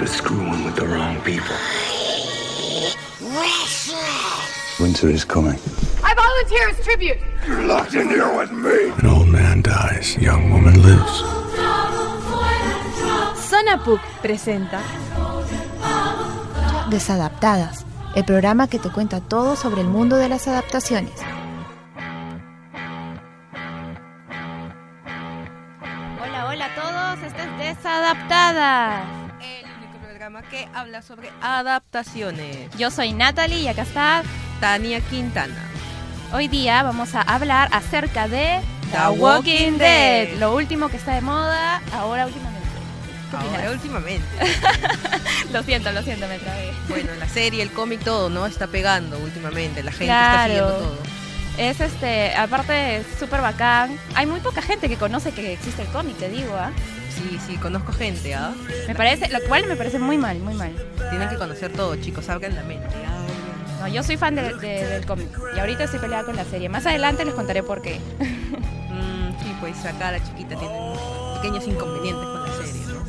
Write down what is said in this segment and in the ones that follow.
but screwing with the wrong people. Winter is coming. I volunteer as tribute. You're locked in here with me. An old man dies, young woman lives. Sonapuk presenta Desadaptadas, el programa que te cuenta todo sobre el mundo de las adaptaciones. Hola a todos, esta es Desadaptadas, el único programa que habla sobre adaptaciones. Yo soy Natalie y acá está Tania Quintana. Hoy día vamos a hablar acerca de The Walking Dead, lo último que está de moda ahora últimamente. Lo siento, me trabé. Bueno, la serie, el cómic, todo, ¿no? Está pegando últimamente, la gente está siguiendo todo. Es aparte es súper bacán. Hay muy poca gente que conoce que existe el cómic, te digo, ¿ah? Sí, conozco gente, ¿ah? Lo cual me parece muy mal. Tienen que conocer todo, chicos, abran la mente. No, yo soy fan del cómic y ahorita estoy peleada con la serie. Más adelante les contaré por qué. Sí, pues acá la chiquita tiene pequeños inconvenientes con la serie, ¿no?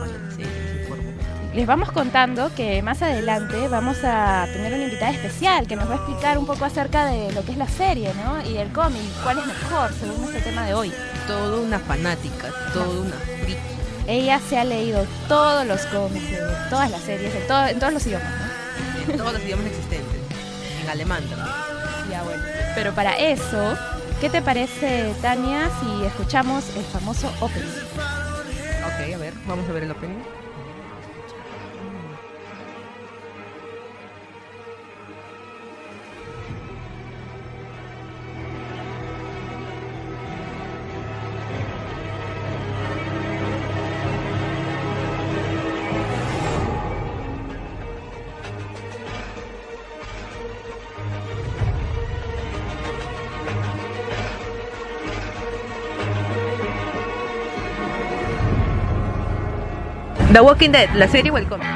Les vamos contando que más adelante vamos a tener una invitada especial que nos va a explicar un poco acerca de lo que es la serie, ¿no? Y el cómic, cuál es mejor según este tema de hoy. Toda una fanática, toda una friki. Ella se ha leído todos los cómics, de todas las series, en todos los idiomas, ¿no? En todos los idiomas existentes, en alemán también. Ya, bueno. Pero para eso, ¿qué te parece, Tania, si escuchamos el famoso opening? Ok, a ver, vamos a ver el opening. The Walking Dead, ¿la serie o el cómic?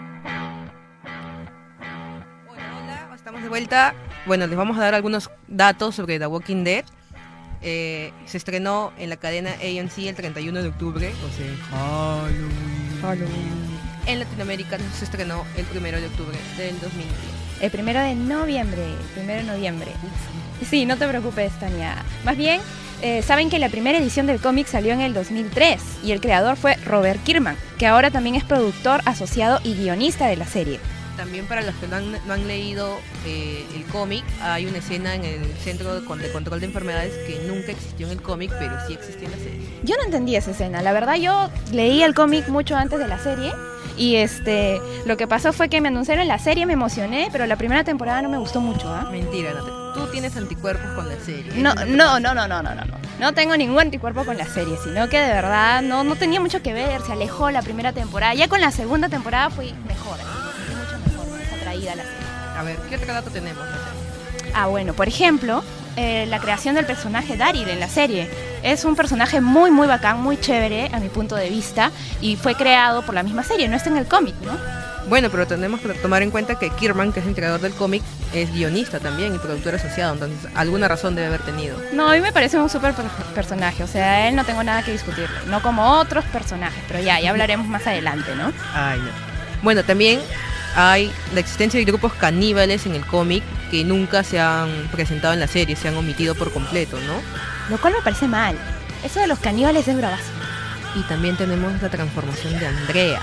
Hola, estamos de vuelta. Bueno, les vamos a dar algunos datos sobre The Walking Dead. Se estrenó en la cadena AMC el 31 de octubre, o sea, Halloween. En Latinoamérica se estrenó el 1 de octubre del 2010. El 1 de noviembre. Sí, no te preocupes, Tania. Más bien, saben que la primera edición del cómic salió en el 2003 y el creador fue Robert Kirkman, que ahora también es productor asociado y guionista de la serie. También para los que no han leído el cómic, hay una escena en el Centro de Control de Enfermedades que nunca existió en el cómic, pero sí existió en la serie. Yo no entendí esa escena, la verdad yo leí el cómic mucho antes de la serie y lo que pasó fue que me anunciaron la serie, me emocioné, pero la primera temporada no me gustó mucho, ¿ah? Mentira, tú tienes anticuerpos con la serie. No tengo ningún anticuerpo con la serie, sino que de verdad no tenía mucho que ver, se alejó la primera temporada. Ya con la segunda temporada fui mejor, fui mucho mejor, más atraída a la serie. A ver, ¿qué otro dato tenemos? Bueno, por ejemplo, la creación del personaje Daryl en la serie. Es un personaje muy, muy bacán, muy chévere a mi punto de vista y fue creado por la misma serie, no está en el cómic, ¿no? Bueno, pero tenemos que tomar en cuenta que Kirkman, que es el creador del cómic, es guionista también y productor asociado, entonces alguna razón debe haber tenido. No, a mí me parece un súper personaje, o sea, a él no tengo nada que discutirle, no como otros personajes, pero ya hablaremos más adelante, ¿no? Ay, no. Bueno, también hay la existencia de grupos caníbales en el cómic que nunca se han presentado en la serie, se han omitido por completo, ¿no? Lo cual me parece mal. Eso de los caníbales es bravazo. Y también tenemos la transformación de Andrea.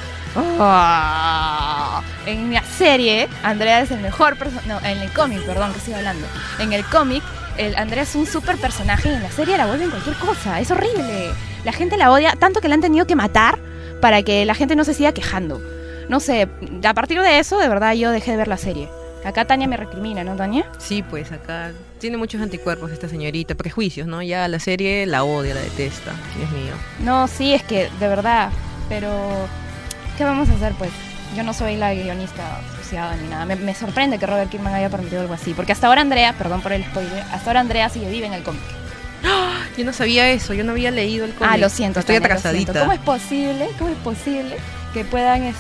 En la serie, Andrea es el mejor personaje. No, en el cómic, perdón, que estoy hablando. En el cómic, Andrea es un súper personaje y en la serie la vuelven cualquier cosa. Es horrible. La gente la odia tanto que la han tenido que matar para que la gente no se siga quejando. No sé, a partir de eso, de verdad, yo dejé de ver la serie. Acá Tania me recrimina, ¿no, Tania? Sí, pues acá tiene muchos anticuerpos esta señorita, prejuicios, ¿no? Ya la serie la odia, la detesta, Dios mío. No, sí, es que, de verdad, pero ¿qué vamos a hacer, pues? Yo no soy la guionista asociada ni nada. Me sorprende que Robert Kirkman haya permitido algo así, porque hasta ahora Andrea, perdón por el spoiler, hasta ahora Andrea sigue viva en el cómic. Yo no sabía eso, yo no había leído el cómic. Lo siento, estoy Tania, atrasadita. ¿Cómo es posible que puedan,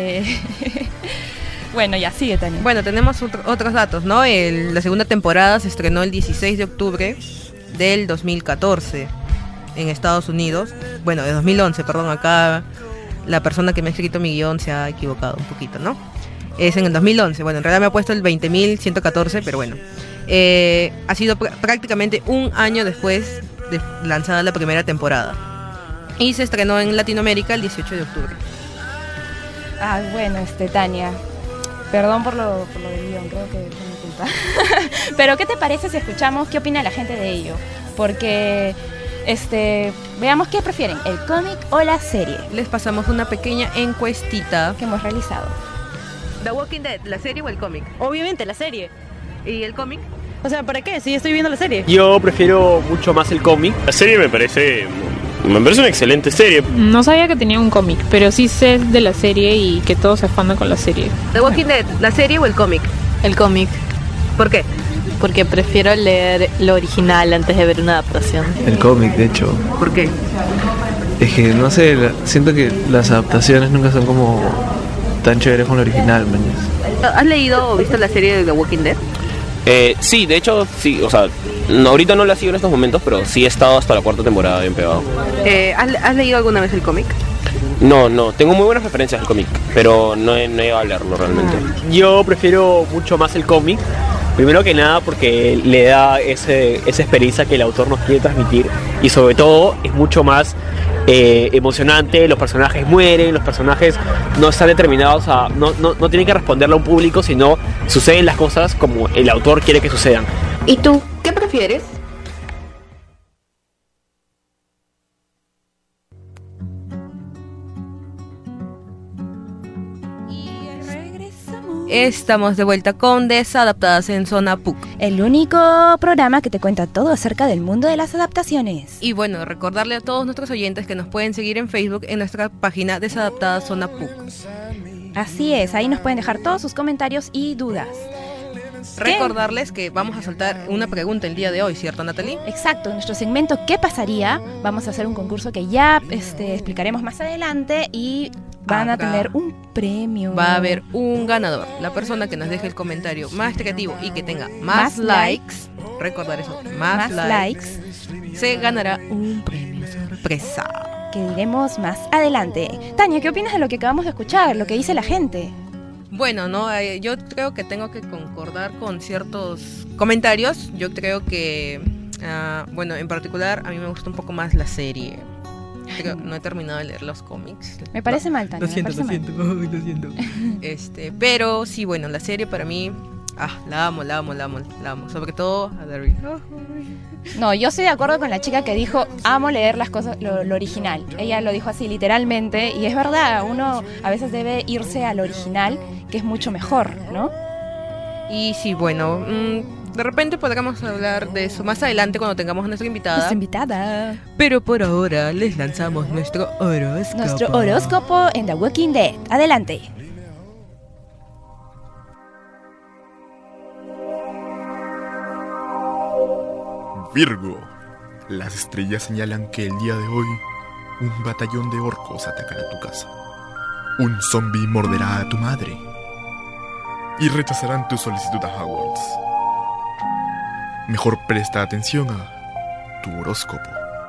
Bueno, ya, sigue, Tania. Bueno, tenemos otros datos, ¿no? La segunda temporada se estrenó el 16 de octubre del 2014 en Estados Unidos. Bueno, de 2011, perdón, acá la persona que me ha escrito mi guión se ha equivocado un poquito, ¿no? Es en el 2011. Bueno, en realidad me ha puesto el 20.114, pero bueno. Ha sido prácticamente un año después de lanzada la primera temporada. Y se estrenó en Latinoamérica el 18 de octubre. Ah, bueno, Tania. Perdón por lo del guión, creo que fue mi culpa. Pero, ¿qué te parece si escuchamos qué opina la gente de ello? Porque, veamos qué prefieren, el cómic o la serie. Les pasamos una pequeña encuestita que hemos realizado. The Walking Dead, ¿la serie o el cómic? Obviamente, la serie. ¿Y el cómic? O sea, ¿para qué? Si estoy viendo la serie. Yo prefiero mucho más el cómic. La serie me parece una excelente serie. No sabía que tenía un cómic, pero sí sé de la serie y que todos se afanan con la serie. The Walking Dead, ¿la serie o el cómic? El cómic. ¿Por qué? Porque prefiero leer lo original antes de ver una adaptación. El cómic, de hecho. ¿Por qué? Es que, no sé, siento que las adaptaciones nunca son como tan chéveres como el original, man. ¿Has leído o visto la serie de The Walking Dead? Sí, de hecho, sí, o sea, ahorita no la sigo en estos momentos, pero sí he estado hasta la 4ª temporada bien pegado. ¿Has leído alguna vez el cómic? No, tengo muy buenas referencias al cómic, pero no he ido a leerlo realmente. Yo prefiero mucho más el cómic, primero que nada porque le da esa experiencia que el autor nos quiere transmitir y sobre todo es mucho más emocionante, los personajes mueren, los personajes no están determinados no tienen que responderle a un público, sino suceden las cosas como el autor quiere que sucedan. ¿Y tú qué prefieres? Estamos de vuelta con Desadaptadas en Zona PUC. El único programa que te cuenta todo acerca del mundo de las adaptaciones. Y bueno, recordarle a todos nuestros oyentes que nos pueden seguir en Facebook en nuestra página Desadaptadas Zona PUC. Así es, ahí nos pueden dejar todos sus comentarios y dudas. Recordarles que vamos a soltar una pregunta el día de hoy, ¿cierto, Natalie? Exacto, en nuestro segmento ¿Qué pasaría? Vamos a hacer un concurso que ya explicaremos más adelante y van a tener un premio. Va a haber un ganador. La persona que nos deje el comentario más creativo y que tenga más likes, recordar eso, más likes, se ganará un premio sorpresa. Que diremos más adelante. Tania, ¿qué opinas de lo que acabamos de escuchar? Lo que dice la gente. Bueno, yo creo que tengo que concordar con ciertos comentarios. Yo creo que, en particular, a mí me gusta un poco más la serie. No he terminado de leer los cómics. Me parece mal, Tania. Lo siento. Pero sí, bueno, la serie para mí, la amo. Sobre todo a Daryl. No, yo estoy de acuerdo con la chica que dijo, amo leer las cosas, lo original. Ella lo dijo así literalmente y es verdad, uno a veces debe irse al original, que es mucho mejor, ¿no? Y sí, bueno, de repente podremos hablar de eso más adelante cuando tengamos a nuestra invitada. Pero por ahora les lanzamos nuestro horóscopo. Nuestro horóscopo en The Walking Dead. Adelante. Virgo, las estrellas señalan que el día de hoy un batallón de orcos atacará tu casa. Un zombie morderá a tu madre y rechazarán tu solicitud a Hogwarts. Mejor presta atención a tu horóscopo.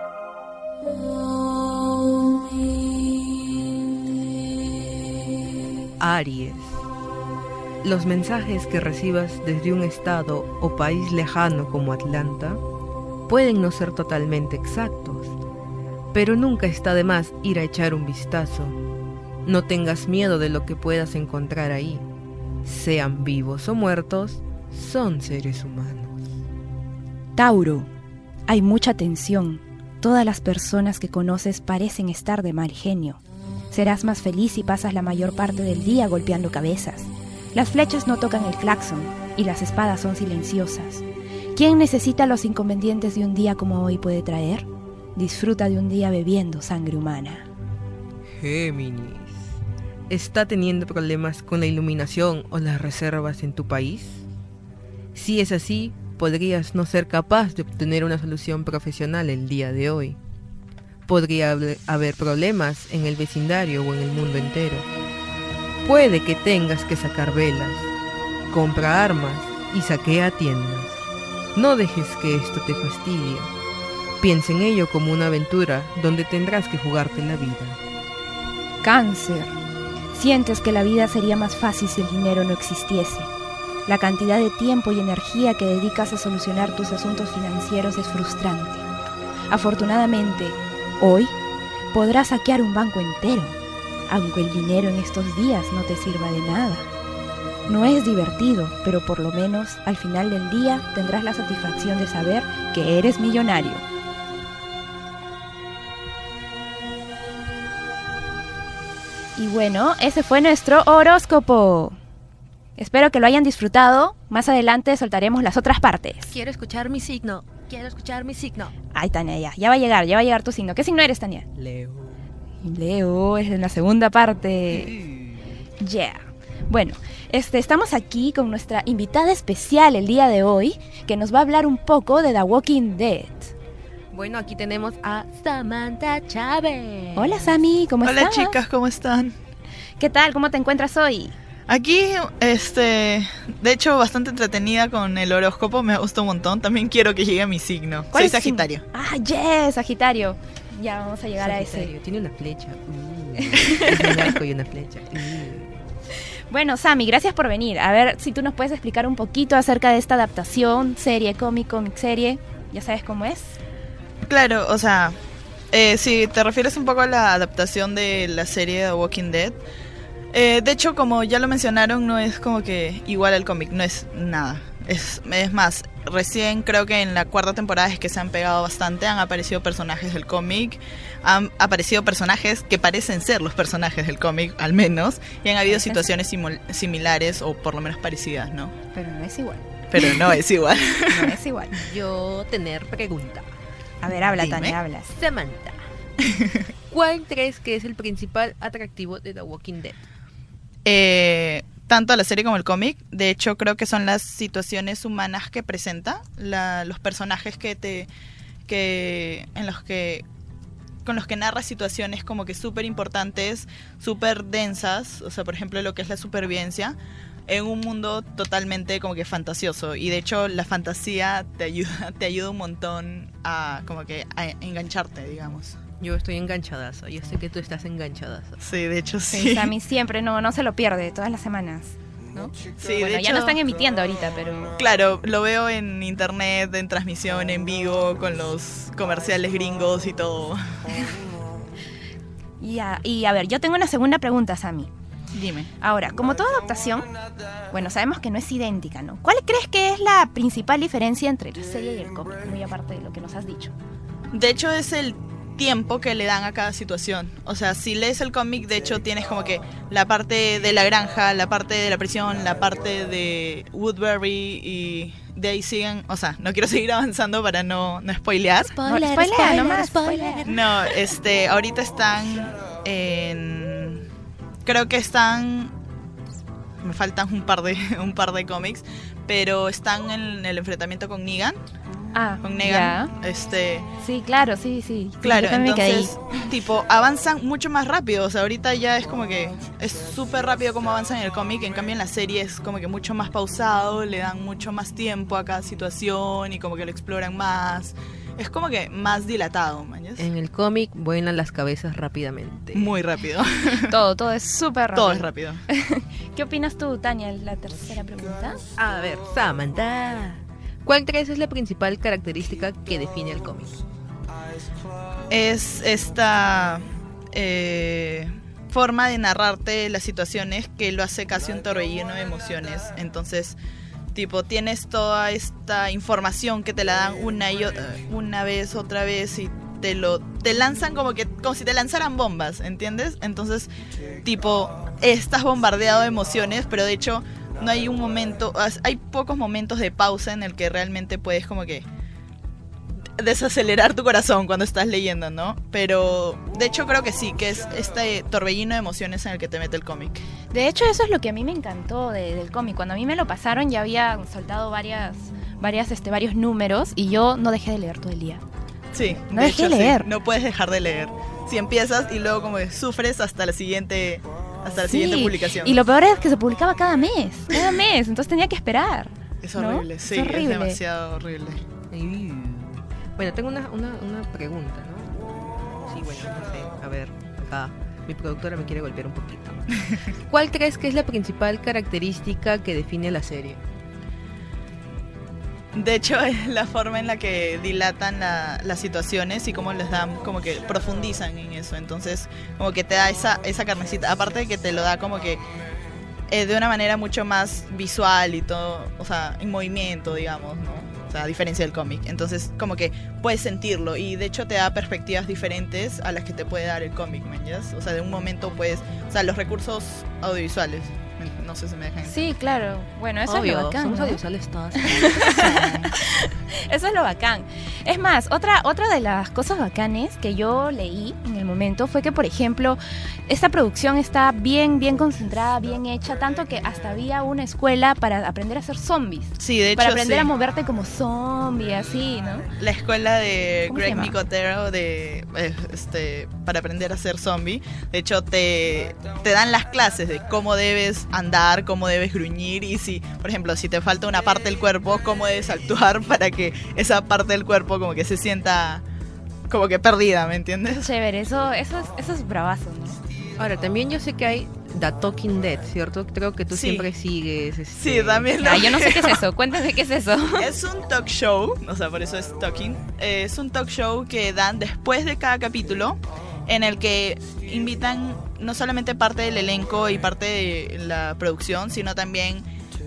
Aries. Los mensajes que recibas desde un estado o país lejano como Atlanta pueden no ser totalmente exactos, pero nunca está de más ir a echar un vistazo. No tengas miedo de lo que puedas encontrar ahí. Sean vivos o muertos, son seres humanos. Tauro, hay mucha tensión. Todas las personas que conoces parecen estar de mal genio. Serás más feliz si pasas la mayor parte del día golpeando cabezas. Las flechas no tocan el claxon y las espadas son silenciosas. ¿Quién necesita los inconvenientes de un día como hoy puede traer? Disfruta de un día bebiendo sangre humana. Géminis. ¿Está teniendo problemas con la iluminación o las reservas en tu país? Si es así, podrías no ser capaz de obtener una solución profesional el día de hoy. Podría haber problemas en el vecindario o en el mundo entero. Puede que tengas que sacar velas, compra armas y saquea tiendas. No dejes que esto te fastidie. Piensa en ello como una aventura donde tendrás que jugarte la vida. Cáncer. Sientes que la vida sería más fácil si el dinero no existiese. La cantidad de tiempo y energía que dedicas a solucionar tus asuntos financieros es frustrante. Afortunadamente, hoy podrás saquear un banco entero, aunque el dinero en estos días no te sirva de nada. No es divertido, pero por lo menos al final del día tendrás la satisfacción de saber que eres millonario. Y bueno, ese fue nuestro horóscopo. Espero que lo hayan disfrutado. Más adelante soltaremos las otras partes. Quiero escuchar mi signo. Quiero escuchar mi signo. Ay, Tania, ya va a llegar tu signo. ¿Qué signo eres, Tania? Leo. Leo, es en la segunda parte. Yeah. Bueno, estamos aquí con nuestra invitada especial el día de hoy, que nos va a hablar un poco de The Walking Dead. Bueno, aquí tenemos a Samantha Chávez. Hola, Sami, ¿cómo estás? Hola, chicas, ¿cómo están? ¿Qué tal? ¿Cómo te encuentras hoy? Aquí, de hecho, bastante entretenida con el horóscopo, me gusta un montón. También quiero que llegue a mi signo. Soy Sagitario. Ah, yes, Sagitario. Ya vamos a llegar Sagitario, a ese. Tiene una flecha. Es un arco y una flecha. Bueno, Sami, gracias por venir. A ver si tú nos puedes explicar un poquito acerca de esta adaptación, serie, cómic serie. ¿Ya sabes cómo es? Claro, o sea, si te refieres un poco a la adaptación de la serie The Walking Dead, de hecho, como ya lo mencionaron, no es como que igual al cómic, no es nada. Es más, recién creo que en la 4ª temporada es que se han pegado bastante, han aparecido personajes del cómic, han aparecido personajes que parecen ser los personajes del cómic, al menos, y han habido situaciones similares o por lo menos parecidas, ¿no? Pero no es igual. Pero no es igual. No es igual. Yo tener pregunta. A ver, habla, Dime. Tania, habla. Samantha, ¿cuál crees que es el principal atractivo de The Walking Dead? Tanto la serie como el cómic, de hecho creo que son las situaciones humanas que presenta, los personajes con los que narra situaciones como que súper importantes, súper densas, o sea, por ejemplo, lo que es la supervivencia en un mundo totalmente como que fantasioso, y de hecho la fantasía te ayuda un montón a como que a engancharte, digamos. Yo estoy enganchadazo, yo sé que tú estás enganchadazo. Sí, de hecho sí. Sí, Sammy siempre no se lo pierde, todas las semanas, ¿no? Sí, bueno, de hecho, ya no están emitiendo ahorita, pero... Claro, lo veo en internet, en transmisión, en vivo, con los comerciales gringos y todo. Y a ver, yo tengo una segunda pregunta, Sammy. Dime. Ahora, como toda adaptación, bueno, sabemos que no es idéntica, ¿no? ¿Cuál crees que es la principal diferencia entre la serie y el cómic? Muy aparte de lo que nos has dicho. De hecho, es el tiempo que le dan a cada situación. O sea, si lees el cómic, de hecho tienes como que la parte de la granja, la parte de la prisión, la parte de Woodbury, y de ahí siguen, o sea, no quiero seguir avanzando para no spoilear. Spoiler. No, ahorita están creo que están, me faltan un par de cómics, pero están en el enfrentamiento con Negan. Con Negan, sí, claro, sí. Claro, yo también me quedé ahí. entonces, tipo, avanzan mucho más rápido. O sea, ahorita ya es como que es súper rápido como avanzan en el cómic. En cambio, en la serie es como que mucho más pausado, le dan mucho más tiempo a cada situación y como que lo exploran más. Es como que más dilatado, ¿mañas? En el cómic vuelan las cabezas rápidamente. Muy rápido. Todo es súper rápido. Todo es rápido. ¿Qué opinas tú, Tania? La tercera pregunta. A ver, Samantha, ¿cuál crees es la principal característica que define el cómic? Es esta forma de narrarte las situaciones que lo hace casi un torbellino de emociones. Entonces, tipo, tienes toda esta información que te la dan una vez, otra vez, y te lanzan como si te lanzaran bombas, ¿entiendes? Entonces, tipo, estás bombardeado de emociones, pero de hecho no hay un momento, hay pocos momentos de pausa en el que realmente puedes como que desacelerar tu corazón cuando estás leyendo, ¿no? Pero de hecho creo que sí, que es este torbellino de emociones en el que te mete el cómic. De hecho, eso es lo que a mí me encantó del cómic. Cuando a mí me lo pasaron, ya había soltado varios números y yo no dejé de leer todo el día. Sí, no dejé de leer. Sí, no puedes dejar de leer. Si empiezas y luego como que sufres hasta la siguiente publicación. Y lo peor es que se publicaba cada mes, entonces tenía que esperar. Es horrible, ¿no? Sí, es demasiado horrible. Bueno, tengo una pregunta, ¿no? Sí, bueno, no sé, a ver, acá. Mi productora me quiere golpear un poquito. ¿Cuál crees que es la principal característica que define la serie? De hecho, es la forma en la que dilatan las situaciones y cómo les dan, como que profundizan en eso. Entonces, como que te da esa carnecita. Aparte de que te lo da como que de una manera mucho más visual y todo, o sea, en movimiento, digamos, ¿no? O sea, a diferencia del cómic. Entonces, como que puedes sentirlo y de hecho te da perspectivas diferentes a las que te puede dar el cómic, ¿me entiendes? O sea, de un momento puedes, o sea, los recursos audiovisuales, no sé si me dejan. Sí, claro. Bueno, eso Obvio, es lo bacán, somos ¿no? audiovisuales todas. Eso es lo bacán. Es más, otra de las cosas bacanes que yo leí en el momento fue que, por ejemplo, esta producción está bien concentrada, bien hecha, tanto que hasta había una escuela para aprender a hacer zombies. Sí, de hecho, para aprender sí. a moverte como zombie, así, ¿no? La escuela de ¿Cómo se Greg llama? Nicotero para aprender a ser zombie. De hecho, te dan las clases de cómo debes andar, cómo debes gruñir y si, por ejemplo, si te falta una parte del cuerpo, cómo debes actuar para que esa parte del cuerpo como que se sienta como que perdida, ¿me entiendes? Chévere, eso es bravazo, ¿no? Ahora, también yo sé que hay The Talking Dead, ¿cierto? Creo que tú Sí. siempre sigues. Sí, también. Ah, yo no sé qué es eso, cuéntame qué es eso. Es un talk show, o sea, por eso es talking. Es un talk show que dan después de cada capítulo, en el que invitan no solamente parte del elenco y parte de la producción, sino también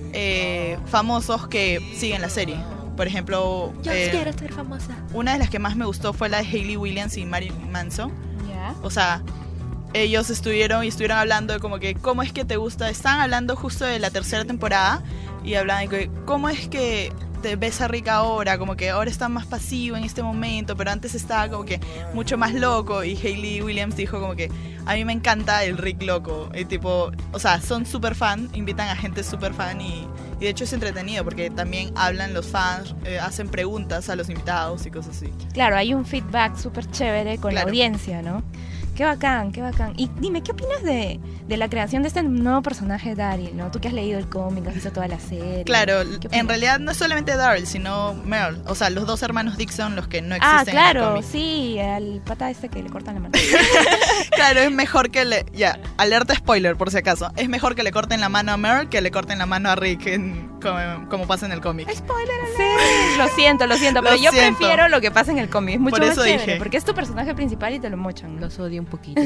famosos que siguen la serie. Por ejemplo, Yo quiero ser famosa. una de las que más me gustó fue la de Hayley Williams y Marilyn Manson. Ya. O sea, ellos estuvieron hablando de como que cómo es que te gusta. Estaban hablando justo de la tercera temporada y hablaban de que cómo es que te ves a Rick ahora, como que ahora está más pasivo en este momento, pero antes estaba como que mucho más loco. Y Hayley Williams dijo como que a mí me encanta el Rick loco. Y tipo, o sea, son súper fan, invitan a gente súper fan y de hecho es entretenido porque también hablan los fans, hacen preguntas a los invitados y cosas así. Claro, hay un feedback súper chévere con la Claro. audiencia, ¿no? Qué bacán, qué bacán. Y dime, ¿qué opinas de la creación de este nuevo personaje, Daryl, ¿no? Tú que has leído el cómic, has visto toda la serie. Claro, ¿Qué opinas? en realidad no es solamente Daryl, sino Merle. O sea, los dos hermanos Dixon, los que no existen Ah, en el claro, cómic. sí, al pata este que le cortan la mano. Claro, es mejor que le... Ya, alerta spoiler por si acaso. Es mejor que le corten la mano a Merle que le corten la mano a Rick, como pasa en el cómic. Spoiler, sí, lo siento, pero yo siento. prefiero lo que pasa en el cómic, es mucho Por más eso chévere, dije. porque es tu personaje principal y te lo mochan. Los odio un poquito.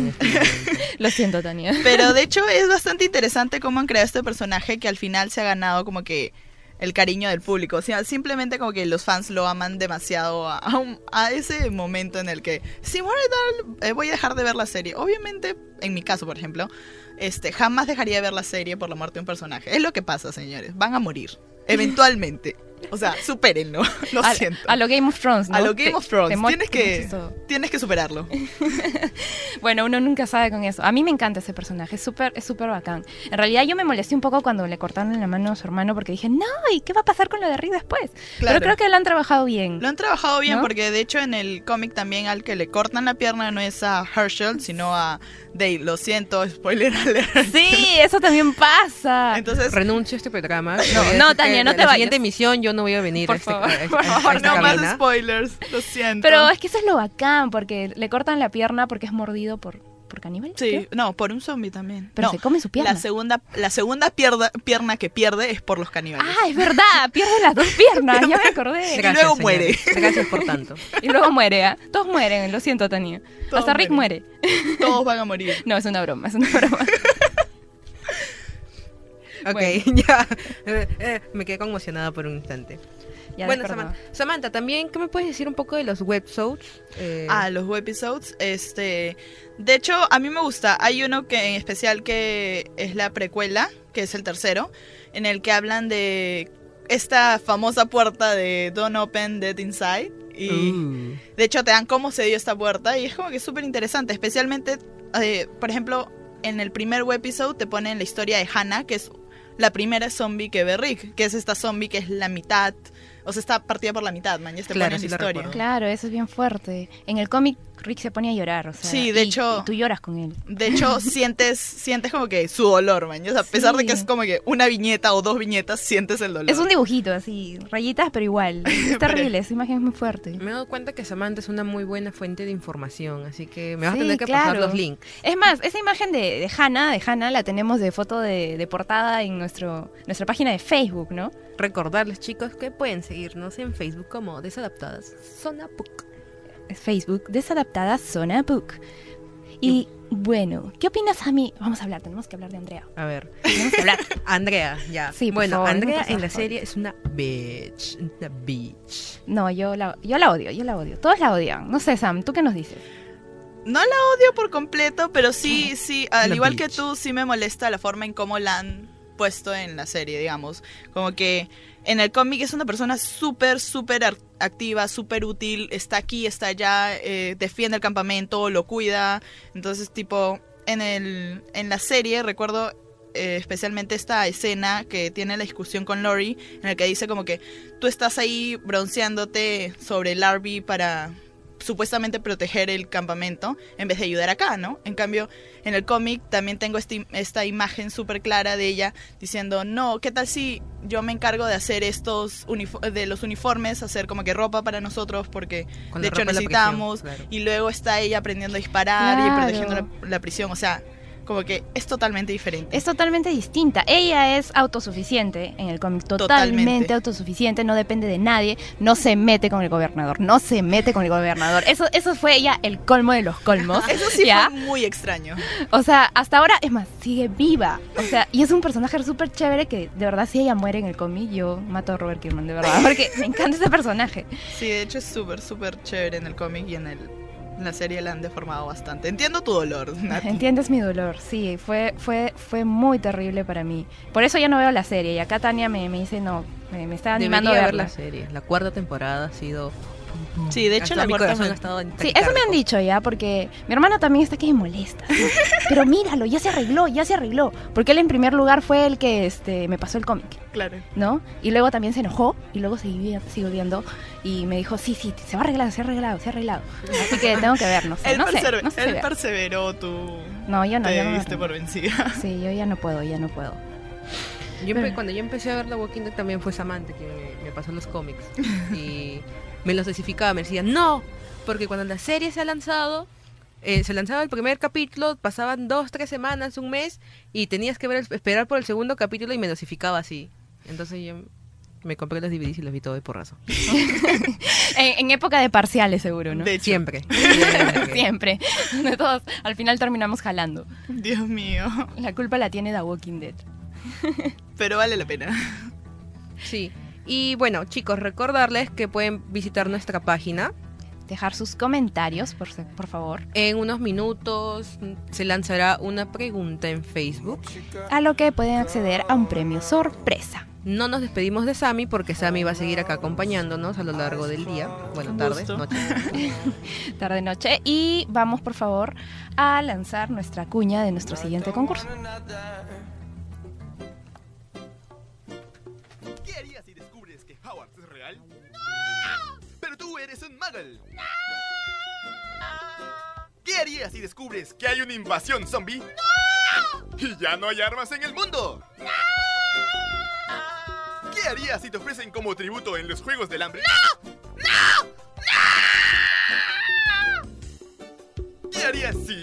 Lo siento, Tania. Pero de hecho es bastante interesante cómo han creado este personaje que al final se ha ganado como que el cariño del público. O sea, simplemente como que los fans lo aman demasiado a ese momento en el que si muere Daryl, voy a dejar de ver la serie. Obviamente, en mi caso, por ejemplo, jamás dejaría de ver la serie por la muerte de un personaje. Es lo que pasa, señores. Van a morir. Eventualmente. O sea, supérenlo. Lo siento. A lo Game of Thrones, ¿no? A lo Game of Thrones. mochas todo. Tienes que superarlo. Bueno, uno nunca sabe con eso. A mí me encanta ese personaje, es súper bacán. En realidad yo me molesté un poco cuando le cortaron la mano a su hermano porque dije, no, ¿y qué va a pasar con lo de Rick después? Claro. Pero creo que lo han trabajado bien. Lo han trabajado bien, ¿no? porque de hecho en el cómic también al que le cortan la pierna no es a Herschel, sino a Dale. Lo siento, spoiler alert. Sí, eso también pasa. Entonces, Renuncio a este programa. No, Tania, no te La vayas. siguiente emisión yo no voy a venir Por a este, favor, a este- por a favor, esta no más cabina. spoilers, lo siento. Pero es que eso es lo bacán, porque le cortan la pierna porque es mordido por caníbal. Sí, creo. no, por un zombie también. Pero No, se come su pierna. La segunda pierna que pierde es por los caníbales. Ah, es verdad, pierde las dos piernas, ya me acordé. Y luego muere. Gracias por tanto. Y luego muere, ¿ah? Todos mueren, lo siento, Tania. Todos Hasta Rick mueren. muere. Todos van a morir. No, es una broma, es una broma. Ok, Bueno. ya. Me quedé conmocionada por un instante. Ya Bueno, recordaba. Samantha, también, ¿qué me puedes decir un poco de los websodes? Los webisodes, de hecho, a mí me gusta. Hay uno que en especial que es la precuela, que es el tercero, en el que hablan de esta famosa puerta de Don't Open Dead Inside. Y de hecho te dan cómo se dio esta puerta y es como que es súper interesante. Especialmente, por ejemplo, en el primer webisode te ponen la historia de Hannah, que es la primera zombie que ve Rick, que es esta zombie que es la mitad O sea, está partida por la mitad, man, ya te Claro, ponen sí la la historia. recuerdo. Claro, eso es bien fuerte. En el cómic Rick se pone a llorar, o sea, Sí, de hecho- y tú lloras con él. De hecho, sientes como que su dolor, man. O sea, a pesar de que Sí. es como que una viñeta o 2 viñetas, sientes el dolor. Es un dibujito así, rayitas, pero igual. Es terrible, esa imagen es muy fuerte. Me he dado cuenta que Samantha es una muy buena fuente de información, así que me vas Sí, a tener que claro. pasar los links. Es más, esa imagen de Hannah la tenemos de foto de portada en nuestra página de Facebook, ¿no? Recordarles, chicos, que pueden seguirnos en Facebook como Desadaptadas Zona PUC. Es Facebook, Desadaptada Zona Book. Y bueno, ¿qué opinas, Ami? Vamos a hablar, tenemos que hablar de Andrea. A ver, Tenemos que hablar. Andrea, ya. Sí, por bueno, favor, Andrea un en la personaje. serie es una bitch. Una bitch. No, yo la odio. Todos la odian. No sé, Sam, ¿tú qué nos dices? No la odio por completo, pero sí, al La igual bitch. que tú, sí me molesta la forma en cómo la han puesto en la serie, digamos. Como que en el cómic es una persona súper activa, súper útil, está aquí, está allá, defiende el campamento, lo cuida. Entonces, tipo, en la serie recuerdo especialmente esta escena que tiene la discusión con Lori, en la que dice como que tú estás ahí bronceándote sobre el Arby para supuestamente proteger el campamento en vez de ayudar acá, ¿no? En cambio, en el cómic también tengo esta imagen súper clara de ella diciendo, no, ¿qué tal si yo me encargo de hacer de los uniformes, hacer como que ropa para nosotros porque Cuando de hecho rompe la necesitamos, prisión, claro. y luego está ella aprendiendo a disparar y Claro. protegiendo la prisión, o sea, como que es totalmente diferente. Es totalmente distinta. Ella es autosuficiente en el cómic, totalmente autosuficiente, no depende de nadie, no se mete con el gobernador. Eso fue ya el colmo de los colmos. Eso sí ¿ya? fue muy extraño. O sea, hasta ahora, es más, sigue viva. O sea, y es un personaje súper chévere que, de verdad, si ella muere en el cómic, yo mato a Robert Kirkman, de verdad. Porque me encanta ese personaje. Sí, de hecho es súper chévere en el cómic y en la serie la han deformado bastante. Entiendo tu dolor, Nati. Entiendes mi dolor, sí, fue muy terrible para mí. Por eso ya no veo la serie. Y acá Tania me dice, no, me está animando Debería a ver verla. la serie. La 4ª temporada ha sido... Sí, de hecho Hasta la mi cuarta corazón me- ha estado en Sí, eso me han dicho ya, porque mi hermana también está que me molesta. ¿Sí? Pero míralo, ya se arregló. Porque él en primer lugar fue el que me pasó el cómic, Claro. ¿no? Y luego también se enojó y luego siguió viendo y me dijo, sí, se va a arreglar, se ha arreglado. Así que tengo que ver, no sé si Él ver. perseveró, tú No, yo no, te yo no me diste rindo. por vencida. Sí, yo ya no puedo. Cuando yo empecé a ver The Walking Dead también fue Samantha quien me pasó los cómics. Y me los especificaba, me decía, no, porque cuando la serie se ha lanzado, se lanzaba el primer capítulo, pasaban 2-3 semanas, un mes, y tenías que esperar por el segundo capítulo y me notificaba así. Entonces yo me compré los DVDs y los vi todo de porrazo. En época de parciales seguro, ¿no? De hecho. Siempre. Siempre. De todos, al final terminamos jalando. Dios mío. La culpa la tiene The Walking Dead. Pero vale la pena. Sí. Y bueno, chicos, recordarles que pueden visitar nuestra página. Dejar sus comentarios, por favor. En unos minutos se lanzará una pregunta en Facebook. A lo que pueden acceder a un premio sorpresa. No nos despedimos de Sammy porque Sammy va a seguir acá acompañándonos a lo largo del día. Bueno, Un tarde, gusto. noche. Tarde-noche. Y vamos, por favor, a lanzar nuestra cuña de nuestro siguiente concurso. ¿Qué harías si descubres que Howard es real? ¡No! Pero tú eres un muggle. ¡No! ¿Qué harías si descubres que hay una invasión zombie? ¡No! Y ya no hay armas en el mundo. ¡No! ¿Qué harías si te ofrecen como tributo en los Juegos del Hambre? ¡No! ¡No! ¡No! ¿Qué harías si...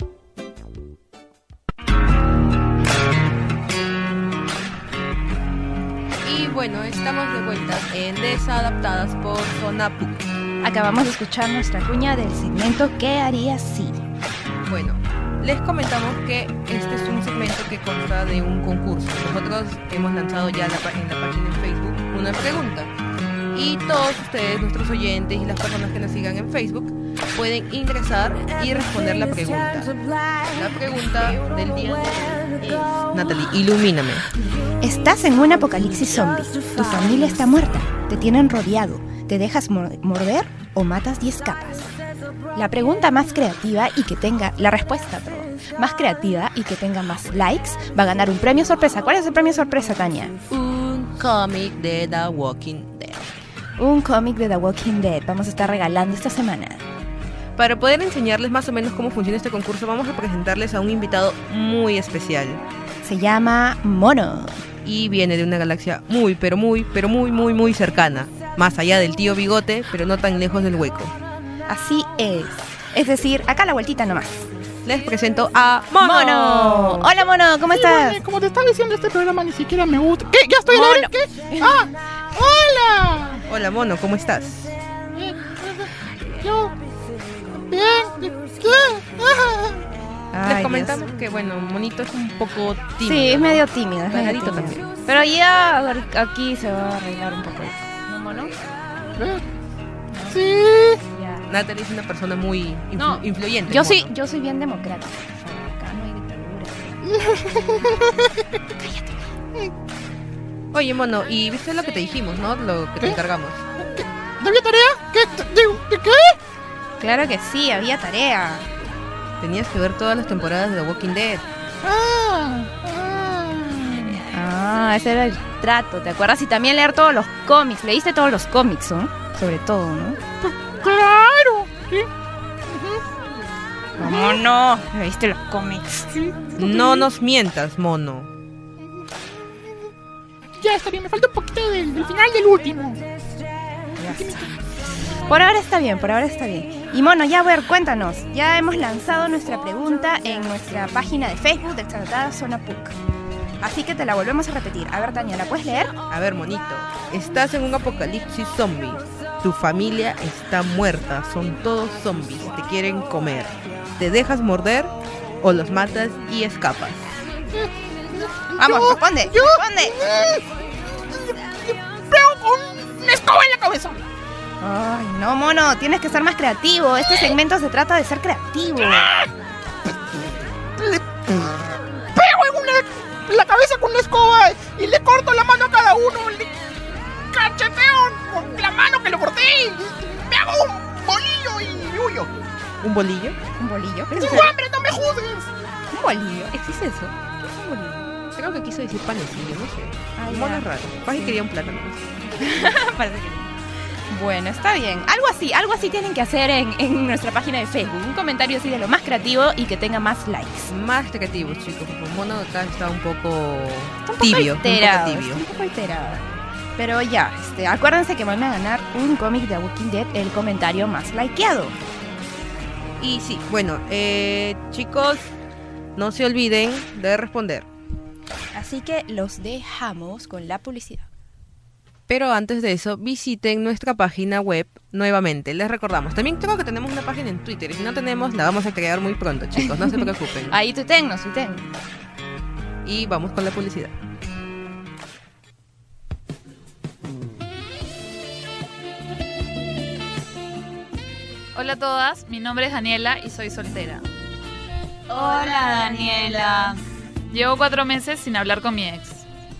Y bueno, estamos de vuelta en Desadaptadas por Zona PUC. Acabamos de escuchar nuestra cuña del segmento ¿Qué harías si? Bueno, les comentamos que este es un segmento que consta de un concurso. Nosotros hemos lanzado ya en la página de Facebook una pregunta. Y todos ustedes, nuestros oyentes y las personas que nos sigan en Facebook, pueden ingresar y responder la pregunta. La pregunta del día de hoy es... Natalie, ilumíname. Estás en un apocalipsis zombie. Tu familia está muerta. Te tienen rodeado. ¿Te dejas morder o matas y escapas? La pregunta más creativa y que tenga... La respuesta, perdón. Más creativa y que tenga más likes va a ganar un premio sorpresa. ¿Cuál es el premio sorpresa, Tania? Un cómic de The Walking Dead. un cómic de The Walking Dead. Vamos a estar regalando esta semana. Para poder enseñarles más o menos cómo funciona este concurso, vamos a presentarles a un invitado muy especial. Se llama Mono. Y viene de una galaxia muy muy cercana. Más allá del tío Bigote, pero no tan lejos del hueco. Así es. Es decir, acá a la vueltita nomás. Les presento a Mono. Hola, Mono, ¿cómo estás? Bueno, como te estaba diciendo, este programa ni siquiera me gusta. ¿Qué? ¿Ya estoy al aire? ¿Qué? ¡Ah! ¡Hola! Hola, Mono, ¿cómo estás? Yo... Bien. Les comentamos que, bueno, Monito es un poco tímido. Sí, es medio tímido. Es Pagadito medio también. tímido. Pero ya aquí se va a arreglar un poco. ¿No, Mono? Sí. Ya. Natalie es una persona muy influyente. Yo Mono. soy bien democrática. Acá no hay dictadura. Cállate. Oye, Mono, ¿y viste lo que te dijimos, no? Lo que te encargamos. ¿Había tarea? ¿Qué? Claro que sí, había tarea. Tenías que ver todas las temporadas de The Walking Dead. Ese era el trato, ¿te acuerdas? Y también leer todos los cómics. Leíste todos los cómics, ¿no? Sobre todo, ¿no? ¡Claro! ¿Sí? ¿Cómo no? ¿Leíste los cómics? No nos mientas, Mono. Ya está bien, me falta un poquito del final del último. Por ahora está bien, Y Mono, ya a ver, cuéntanos. Ya hemos lanzado nuestra pregunta en nuestra página de Facebook de Exaltada Zona PUC. Así que te la volvemos a repetir. A ver, Tania, ¿la puedes leer? A ver, Monito. Estás en un apocalipsis zombie. Tu familia está muerta. Son todos zombies. Te quieren comer. ¿Te dejas morder o los matas y escapas? Vamos, responde. Pego con una escoba en la cabeza. Ay, no, Mono, tienes que ser más creativo. Este segmento se trata de ser creativo. Le pego en la cabeza con una escoba y le corto la mano a cada uno. Le cacheteo con la mano que lo corté y me hago un bolillo y huyo. ¿Un bolillo? ¿Un bolillo? ¡Tengo hambre, no me juzgues! ¿Un bolillo? ¿Existe eso? ¿Qué es un bolillo? Creo que quiso decir panecillo, no sé. Ay, Un mono ya. raro. Capaz que quería un plátano. Parece que sí. Bueno, está bien. Algo así tienen que hacer en nuestra página de Facebook. Un comentario así de lo más creativo y que tenga más likes. Más creativos, chicos. Porque el mono acá está un poco Está un poco tibio. alterado, Un poco tibio. está un poco alterado. Pero ya, acuérdense que van a ganar un cómic de The Walking Dead, el comentario más likeado. Y sí, bueno, chicos, no se olviden de responder. Así que los dejamos con la publicidad. Pero antes de eso, visiten nuestra página web nuevamente. Les recordamos. También creo que tenemos una página en Twitter. Y si no tenemos, la vamos a crear muy pronto, chicos. No se preocupen. Ahí tuitennos. Y vamos con la publicidad. Hola a todas, mi nombre es Daniela y soy soltera. Hola, Daniela. Llevo 4 meses sin hablar con mi ex.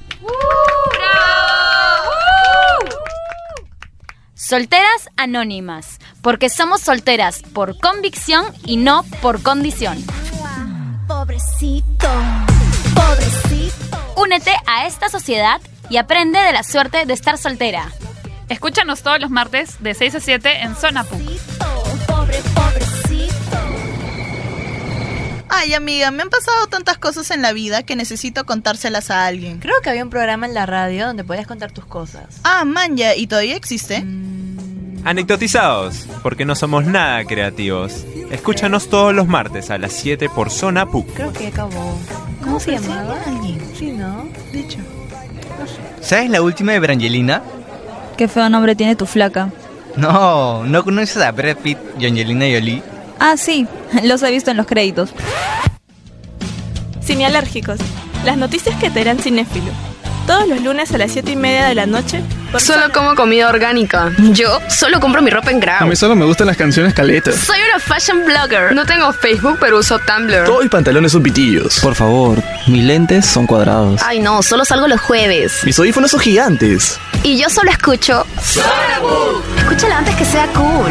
Solteras anónimas, porque somos solteras por convicción y no por condición. Pobrecito. Únete a esta sociedad y aprende de la suerte de estar soltera. Escúchanos todos los martes de 6 a 7 en Zona PUC. Ay, amiga, me han pasado tantas cosas en la vida que necesito contárselas a alguien. Creo que había un programa en la radio donde podías contar tus cosas. Ah, manja, ¿y todavía existe? Anecdotizados, porque no somos nada creativos. Escúchanos todos los martes a las 7 por Zona PUC. Creo que acabó. ¿Cómo se llamaba? Sí, ¿no? Dicho. ¿Sabes la última de Brangelina? Qué feo nombre tiene tu flaca. No conoces a Brad Pitt y Angelina Jolie. Ah, sí, los he visto en los créditos. Cinealérgicos, las noticias que te harán cinéfilo. Todos los lunes a las 7:30 de la noche. Solo como comida orgánica. Yo solo compro mi ropa en Grau. A mí solo me gustan las canciones caletas. Soy una fashion blogger. No tengo Facebook, pero uso Tumblr. Todos mis pantalones son pitillos. Por favor, mis lentes son cuadrados. Ay no, solo salgo los jueves. Mis audífonos son gigantes. Y yo solo escucho Escúchala antes que sea cool.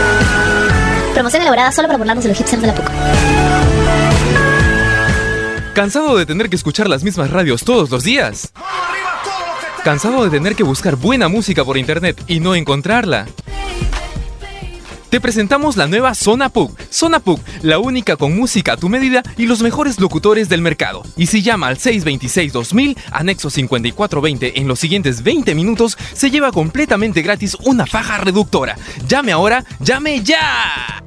Promoción elaborada solo para burlarnos de los hipsters de la PUC. ¿Cansado de tener que escuchar las mismas radios todos los días? ¿Cansado de tener que buscar buena música por internet y no encontrarla? Te presentamos la nueva Zona PUC. Zona PUC, la única con música a tu medida y los mejores locutores del mercado. Y si llama al 626-2000, anexo 5420 en los siguientes 20 minutos, se lleva completamente gratis una faja reductora. Llame ahora, llame ya.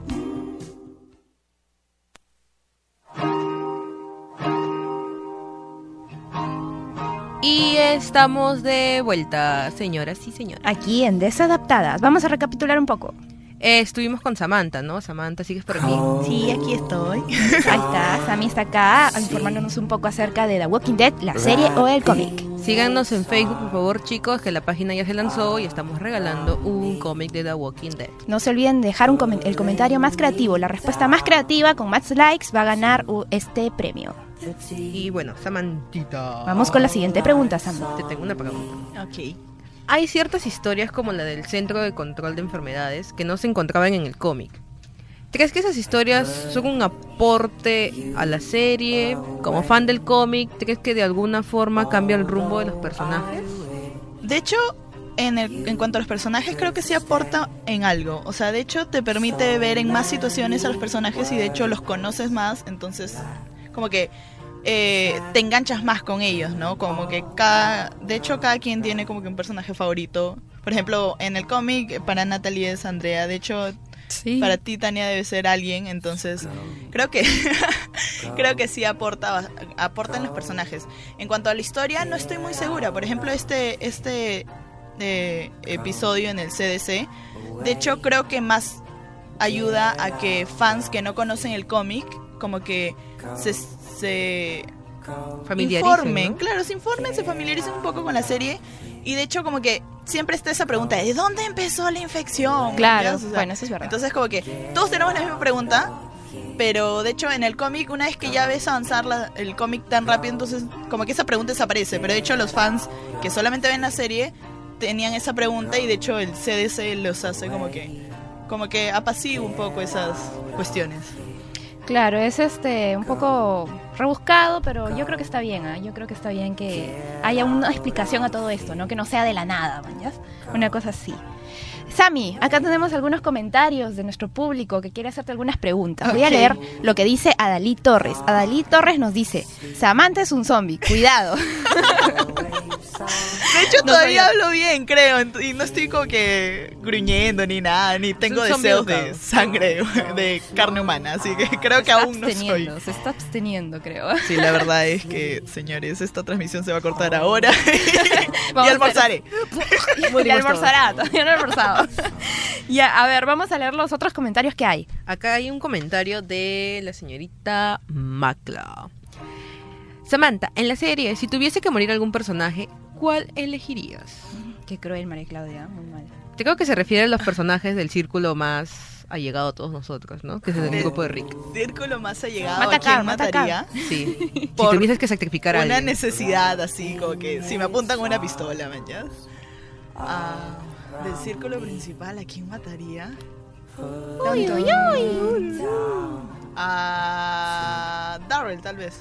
Y estamos de vuelta, señoras y señores. Aquí en Desadaptadas. Vamos a recapitular un poco. Estuvimos con Samantha, ¿no? Samantha, ¿sigues por aquí? Sí, aquí estoy. Ahí está, Sammy está acá informándonos un poco acerca de The Walking Dead, la serie o el cómic. Síganos en Facebook, por favor, chicos, que la página ya se lanzó y estamos regalando un cómic de The Walking Dead. No se olviden de dejar el comentario más creativo. La respuesta más creativa con más likes va a ganar este premio. Y bueno, Samantita. Vamos con la siguiente pregunta, Sam. Te tengo una pregunta. Ok. Hay ciertas historias como la del Centro de Control de Enfermedades que no se encontraban en el cómic. ¿Crees que esas historias son un aporte a la serie? Como fan del cómic, ¿crees que de alguna forma cambia el rumbo de los personajes? De hecho, en cuanto a los personajes, creo que sí aporta en algo. O sea, de hecho, te permite ver en más situaciones a los personajes y de hecho los conoces más. Entonces, como que te enganchas más con ellos, ¿no? Como que cada quien tiene como que un personaje favorito. Por ejemplo, en el cómic, para Natalie es Andrea. De hecho, sí. Para ti, Tania, debe ser alguien. Entonces, creo que sí aporta en los personajes. En cuanto a la historia, no estoy muy segura. Por ejemplo, este episodio en el CDC, de hecho, creo que más ayuda a que fans que no conocen el cómic, como que se informen, ¿no? Claro, se familiaricen un poco con la serie. Y de hecho como que siempre está esa pregunta, ¿de dónde empezó la infección? Claro, o sea, bueno, eso es verdad. Entonces como que todos tenemos la misma pregunta, pero de hecho en el cómic, una vez que ya ves avanzar el cómic tan rápido, entonces como que esa pregunta desaparece. Pero de hecho los fans que solamente ven la serie tenían esa pregunta y de hecho el CDC los hace como que apacigua un poco esas cuestiones. Claro, es un poco rebuscado, pero yo creo que está bien, ¿eh? Yo creo que está bien que haya una explicación a todo esto, ¿no? Que no sea de la nada, ¿ya? Una cosa así. Sammy, acá tenemos algunos comentarios de nuestro público que quiere hacerte algunas preguntas. Voy a leer lo que dice Adalí Torres. Adalí Torres nos dice, Samantha es un zombie, cuidado. De hecho, todavía hablo bien, creo, y no estoy como que gruñendo ni nada, ni tengo deseos de sangre, de carne humana, así que creo que aún no soy. Se está absteniendo, creo. Sí, la verdad es que, señores, esta transmisión se va a cortar ahora y almorzaré. Y almorzará, todavía no he almorzado. Ya, a ver, vamos a leer los otros comentarios que hay. Acá hay un comentario de la señorita Macla. Samantha, en la serie, si tuviese que morir algún personaje, ¿cuál elegirías? Qué cruel, María Claudia, muy mal. Creo que se refiere a los personajes del círculo más allegado a todos nosotros, ¿no? Que es el grupo de Rick. ¿Círculo más allegado a quién mataría? Sí. Si tuvieses que sacrificar a alguien. Una necesidad así, como que si me apuntan con una pistola, ¿me entiendes? Del círculo principal, ¿a quién mataría? Uy, uy, uy. A Darryl, tal vez.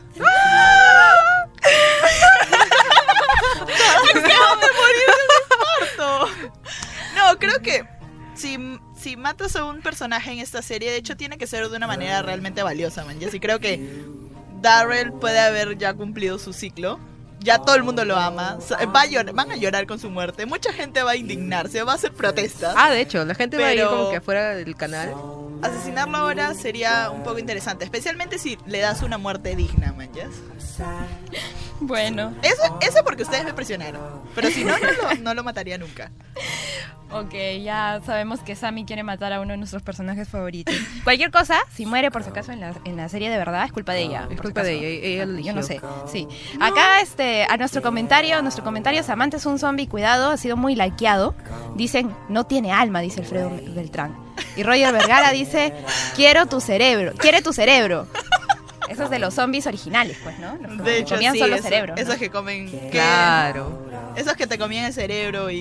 Acabo de morir de infarto. No, creo que si matas a un personaje en esta serie, de hecho tiene que ser de una manera realmente valiosa, man. Y así creo que Darryl puede haber ya cumplido su ciclo. Ya todo el mundo lo ama. Van a llorar con su muerte. Mucha gente va a indignarse, va a hacer protestas. De hecho, la gente va a ir como que afuera del canal. Asesinarlo ahora sería un poco interesante, especialmente si le das una muerte digna, man. Bueno. Eso porque ustedes me presionaron. Pero si no lo mataría nunca. Ok, ya sabemos que Sammy quiere matar a uno de nuestros personajes favoritos. Cualquier cosa, si muere por si acaso en la serie de verdad, es culpa de ella. Es culpa de ella lo eligió. Yo no sé, sí. Acá a nuestro comentario, Samantha es un zombie, cuidado, ha sido muy likeado. Dicen, no tiene alma, dice Alfredo Beltrán. Y Roger Vergara dice, quiere tu cerebro. Esos de los zombies originales, pues, ¿no? Los de hecho, comían sí, solo cerebro. Esos que comen... Claro. Esos que te comían el cerebro y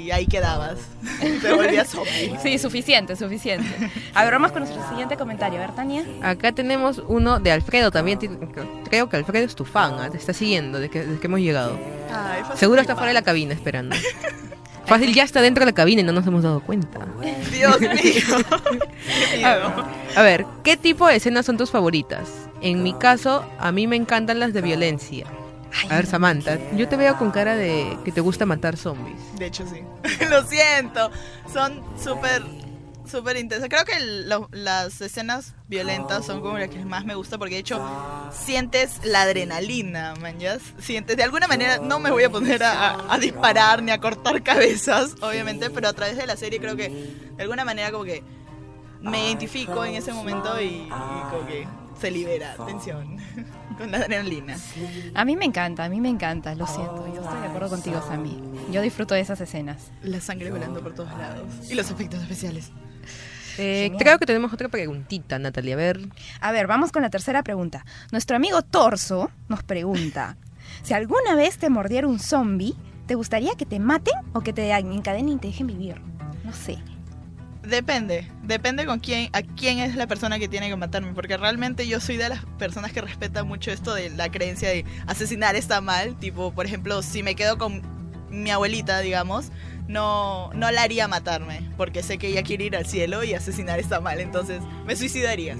y ahí quedabas. Te volvías zombie. Sí, suficiente. A ver, vamos con nuestro siguiente comentario. A ver, Tania. Acá tenemos uno de Alfredo también. Creo que Alfredo es tu fan, te está siguiendo desde que hemos llegado. Ay, Seguro está fuera de la cabina esperando. Fácil, ya está dentro de la cabina y no nos hemos dado cuenta. Dios mío. Qué miedo. A ver, ¿qué tipo de escenas son tus favoritas? En mi caso, a mí me encantan las de violencia. A ver, Samantha, yo te veo con cara de que te gusta matar zombies. De hecho, sí. Lo siento. Son súper intensas. Creo que las escenas violentas son como las que más me gusta porque de hecho sientes la adrenalina, man, ¿ya? Sientes, de alguna manera, no me voy a poner a disparar ni a cortar cabezas, obviamente, pero a través de la serie creo que de alguna manera como que me identifico en ese momento y como que se libera tensión con la adrenalina. A mí me encanta, lo siento. Yo estoy de acuerdo contigo, Sammy. Yo disfruto de esas escenas. La sangre volando por todos lados. Y los efectos especiales. Creo que tenemos otra preguntita, Natalia. A ver, vamos con la tercera pregunta. Nuestro amigo Torso nos pregunta: si alguna vez te mordiera un zombie, ¿te gustaría que te maten o que te encadenen y te dejen vivir? No sé. Depende a quién es la persona que tiene que matarme, porque realmente yo soy de las personas que respetan mucho esto de la creencia de asesinar está mal. Tipo, por ejemplo, si me quedo con mi abuelita, digamos, no la haría matarme, porque sé que ella quiere ir al cielo y asesinar está mal, entonces me suicidaría.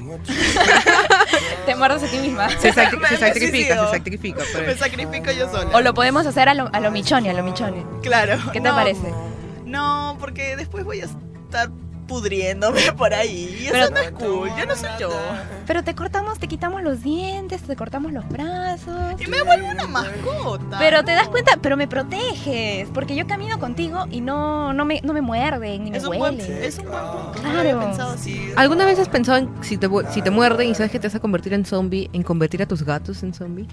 Te muerdes a ti misma. Se sacrifica. Me sacrifico yo sola. O lo podemos hacer a lo Michone. Claro. ¿Qué te parece? No, porque después voy a estar pudriéndome por ahí. Eso no es cool, yo no soy yo. Pero te quitamos los dientes, te cortamos los brazos. Y me vuelvo una mascota. Pero te das cuenta, pero me proteges, porque yo camino contigo y no me muerden ni me huelen. Es un buen punto. Claro. No había pensado así. ¿Alguna vez has pensado en si te muerden y sabes que te vas a convertir en zombie, en convertir a tus gatos en zombie?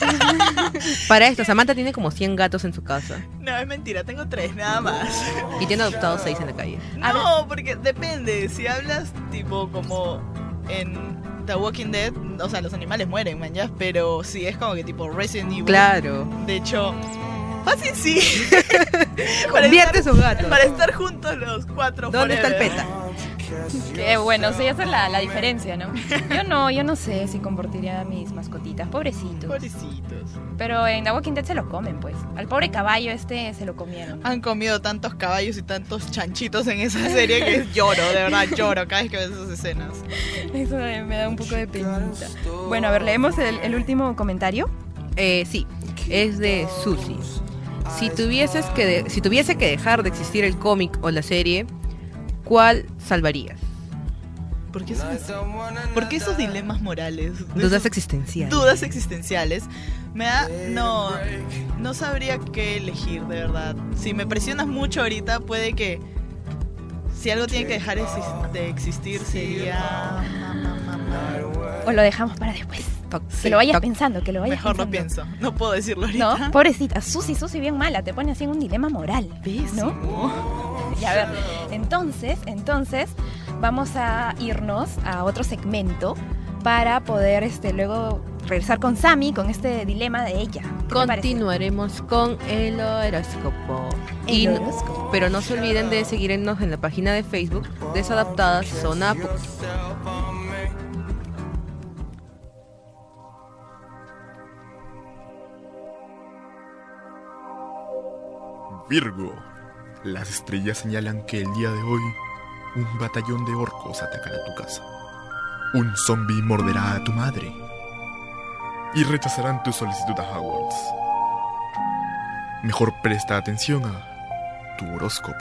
Para esto, Samantha tiene como 100 gatos en su casa. No, es mentira, tengo 3 nada más. Y tiene adoptado 6 en la calle. No, porque depende. Si hablas tipo como en The Walking Dead, o sea, los animales mueren, man, ¿ya? Pero si es como que tipo Resident Evil. Claro. De hecho, fácil sí. Convierte sus gatos. Para estar juntos los 4. ¿Dónde está el peta? Qué bueno, sí, esa es la diferencia, ¿no? Yo no sé si convertiría a mis mascotitas, pobrecitos. Pero en The Walking Dead se lo comen, pues. Al pobre caballo se lo comieron. Han comido tantos caballos y tantos chanchitos en esa serie que lloro, de verdad lloro cada vez que veo esas escenas. Eso me da un poco de penita. Bueno, a ver, leemos el último comentario. Sí, es de Susi. Si tuviese que dejar de existir el cómic o la serie, ¿cuál salvarías? ¿Por qué son así? ¿Por qué esos dilemas morales? Dudas existenciales. Dudas existenciales. No sabría qué elegir, de verdad. Si me presionas mucho ahorita, puede que si algo tiene que dejar de existir sería... O lo dejamos para después. Que lo vayas pensando, Mejor lo pienso. No puedo decirlo ahorita. No, pobrecita. Susi bien mala. Te pone así en un dilema moral. Pésimo. ¿No? Y a ver, entonces vamos a irnos a otro segmento para poder luego regresar con Sammy con este dilema de ella. Continuaremos con el horóscopo. Pero no se olviden de seguirnos en la página de Facebook Desadaptadas Zona PUC. Virgo, las estrellas señalan que el día de hoy un batallón de orcos atacará tu casa. Un zombie morderá a tu madre y rechazarán tu solicitud a Hogwarts. Mejor presta atención a tu horóscopo.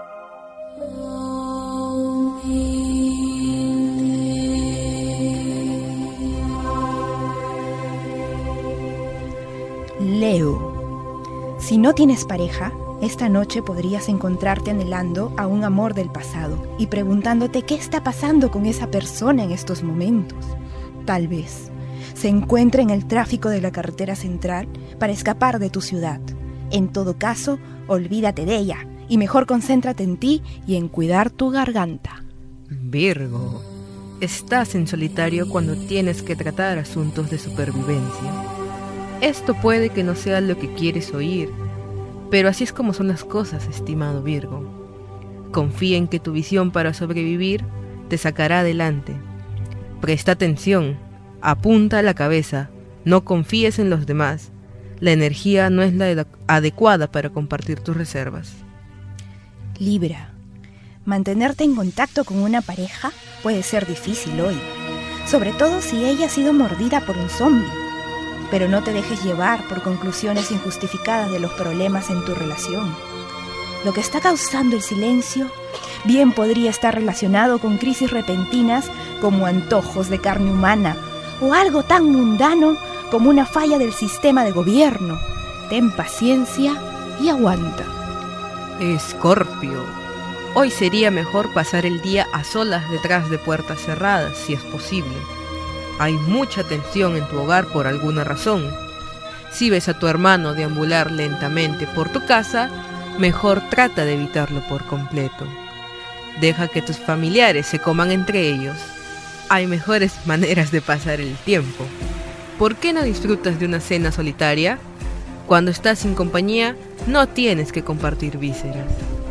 Leo, si no tienes pareja, esta noche podrías encontrarte anhelando a un amor del pasado y preguntándote qué está pasando con esa persona en estos momentos. Tal vez se encuentre en el tráfico de la carretera central para escapar de tu ciudad. En todo caso, olvídate de ella y mejor concéntrate en ti y en cuidar tu garganta. Virgo, estás en solitario cuando tienes que tratar asuntos de supervivencia. Esto puede que no sea lo que quieres oír, Pero así es como son las cosas, estimado Virgo. Confía en que tu visión para sobrevivir te sacará adelante. Presta atención, apunta a la cabeza, no confíes en los demás. La energía no es la adecuada para compartir tus reservas. Libra, mantenerte en contacto con una pareja puede ser difícil hoy, sobre todo si ella ha sido mordida por un zombie. Pero no te dejes llevar por conclusiones injustificadas de los problemas en tu relación. Lo que está causando el silencio bien podría estar relacionado con crisis repentinas como antojos de carne humana o algo tan mundano como una falla del sistema de gobierno. Ten paciencia y aguanta. Escorpio, hoy sería mejor pasar el día a solas detrás de puertas cerradas, si es posible. Hay mucha tensión en tu hogar por alguna razón. Si ves a tu hermano deambular lentamente por tu casa, mejor trata de evitarlo por completo. Deja que tus familiares se coman entre ellos. Hay mejores maneras de pasar el tiempo. ¿Por qué no disfrutas de una cena solitaria? Cuando estás sin compañía, no tienes que compartir vísceras.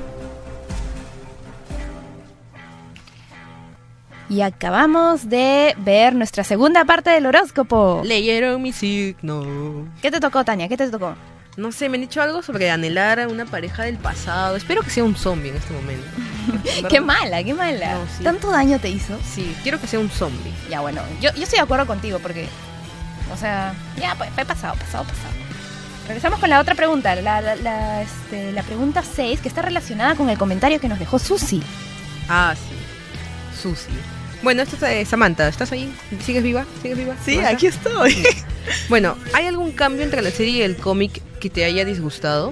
Y acabamos de ver nuestra segunda parte del horóscopo. Leyeron mi signo. ¿Qué te tocó, Tania? ¿Qué te tocó? No sé, me han dicho algo sobre anhelar a una pareja del pasado. Espero que sea un zombie en este momento. Qué mala, qué mala. No, sí. ¿Tanto daño te hizo? Sí, quiero que sea un zombie. Ya, bueno, yo estoy de acuerdo contigo porque, o sea, ya, pues, pasado. Regresamos con la otra pregunta, la pregunta 6, que está relacionada con el comentario que nos dejó Susi. Ah, sí, Susi. Bueno, esto es Samantha, ¿estás ahí? ¿Sigues viva? Sí, Samantha. aquí estoy. Bueno, ¿hay algún cambio entre la serie y el cómic que te haya disgustado?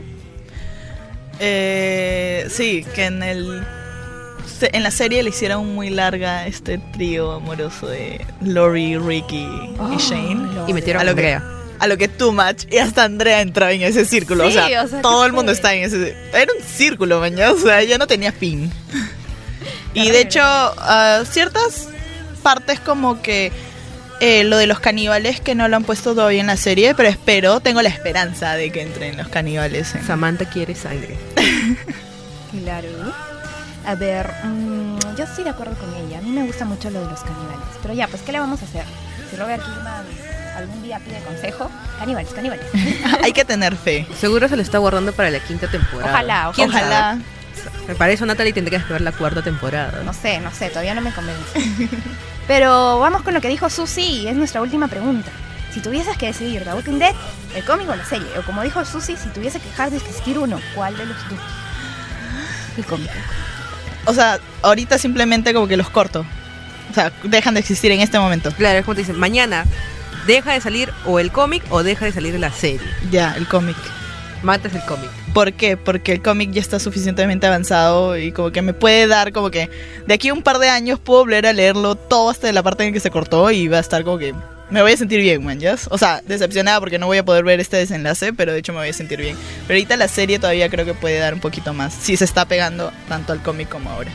Sí, que en la serie le hicieron muy larga este trío amoroso de Lori, Ricky y Shane. Y metieron a Andrea. A lo que too much, y hasta Andrea entraba en ese círculo. Sí, o sea todo el mundo está en ese. Era un círculo, mañana, o sea, ya no tenía fin. Y de hecho, ciertas partes como que lo de los caníbales que no lo han puesto todavía en la serie, pero tengo la esperanza de que entren los caníbales. Samantha quiere sangre. Claro. A ver, yo estoy de acuerdo con ella. A mí me gusta mucho lo de los caníbales. Pero ya, pues, ¿qué le vamos a hacer? Si Robert Kidman algún día pide consejo, caníbales. Hay que tener fe. Seguro se lo está guardando para la 5ª temporada. Ojalá. Para eso, Natalie, tendrías que ver la 4ª temporada. No sé, todavía no me convence. Pero vamos con lo que dijo Susi, y es nuestra última pregunta. Si tuvieses que decidir The Walking Dead, el cómic o la serie, o como dijo Susi, si tuviese que dejar de existir uno, ¿cuál de los dos? El cómic. O sea, ahorita simplemente como que los corto. O sea, dejan de existir en este momento. Claro, es como te dicen, mañana deja de salir o el cómic o deja de salir la serie. Ya, el cómic. Matas el cómic. ¿Por qué? Porque el cómic ya está suficientemente avanzado y como que me puede dar como que de aquí a un par de años puedo volver a leerlo todo hasta la parte en que se cortó y va a estar como que me voy a sentir bien, man, ¿ya? O sea, decepcionada porque no voy a poder ver este desenlace, pero de hecho me voy a sentir bien. Pero ahorita la serie todavía creo que puede dar un poquito más, si se está pegando tanto al cómic como ahora.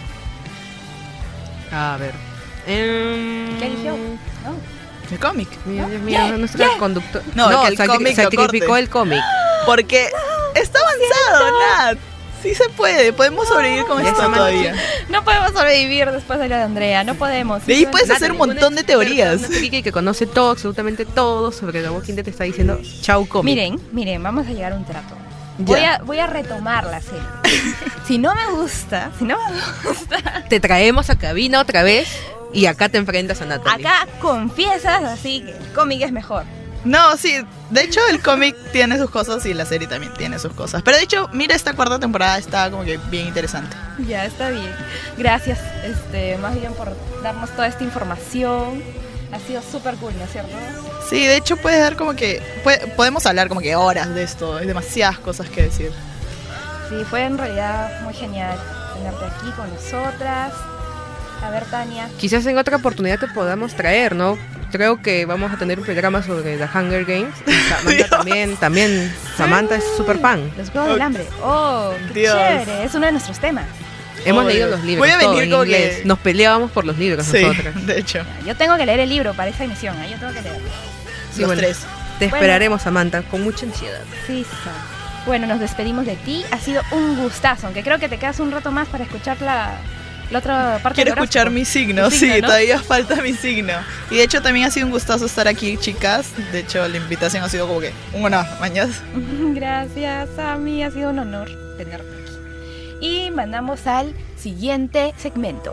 A ver. ¿Qué eligió? No. El cómic. Dios mío, nuestro conductor. No, que el cómic sacrificó el cómic. Porque está avanzado, Nat. Sí se puede, podemos sobrevivir con esto todavía. No podemos sobrevivir después de lo de Andrea, no podemos. De ahí puedes hacer un montón de teorías. Que conoce todo, absolutamente todo sobre The Walking Dead te está diciendo chau cómic. Miren, vamos a llegar a un trato. Voy a retomar la serie. Si no me gusta, te traemos a cabina otra vez y acá te enfrentas a Natalie. Acá confiesas así que el cómic es mejor. No, sí, de hecho el cómic tiene sus cosas y la serie también tiene sus cosas. Pero de hecho, mira, esta 4ª temporada está como que bien interesante. Ya, está bien. Gracias, más bien por darnos toda esta información. Ha sido súper cool, ¿no es cierto? Sí, de hecho puedes dar como que podemos hablar como que horas de esto. Hay demasiadas cosas que decir. Sí, fue en realidad muy genial tenerte aquí con nosotras. A ver, Tania. Quizás en otra oportunidad te podamos traer, ¿no? Creo que vamos a tener un programa sobre The Hunger Games. Samantha también Samantha es súper fan. Los Juegos del Hambre. Oh, qué chévere. Es uno de nuestros temas. Hemos leído los libros. Voy a venir en inglés. Que... Nos peleábamos por los libros nosotras. De hecho. Yo tengo que leer el libro para esa emisión. Yo tengo que leerlo. Sí, los 3. Te esperaremos, Samantha, con mucha ansiedad. Sí, Bueno, nos despedimos de ti. Ha sido un gustazo, aunque creo que te quedas un rato más para escuchar la otra parte. Quiero del horóscopo. escuchar mi signo, Tu signo, sí, ¿no? todavía falta mi signo. Y de hecho también ha sido un gustazo estar aquí, chicas. De hecho, la invitación ha sido como que un honor, mañas. Gracias, a mí ha sido un honor tenerte aquí. Y mandamos al siguiente segmento.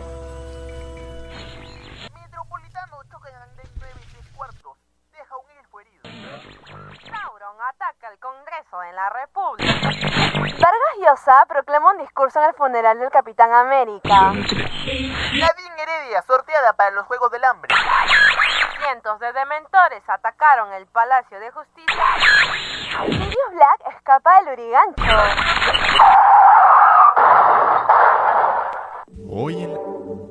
Sauron ataca al Congreso en la República. Vargas Llosa proclama un discurso en el funeral del Capitán América. Nadine Heredia sorteada para los Juegos del Hambre. Cientos de dementores atacaron el Palacio de Justicia. Sirius Black escapa del Urigancho. Hoy en...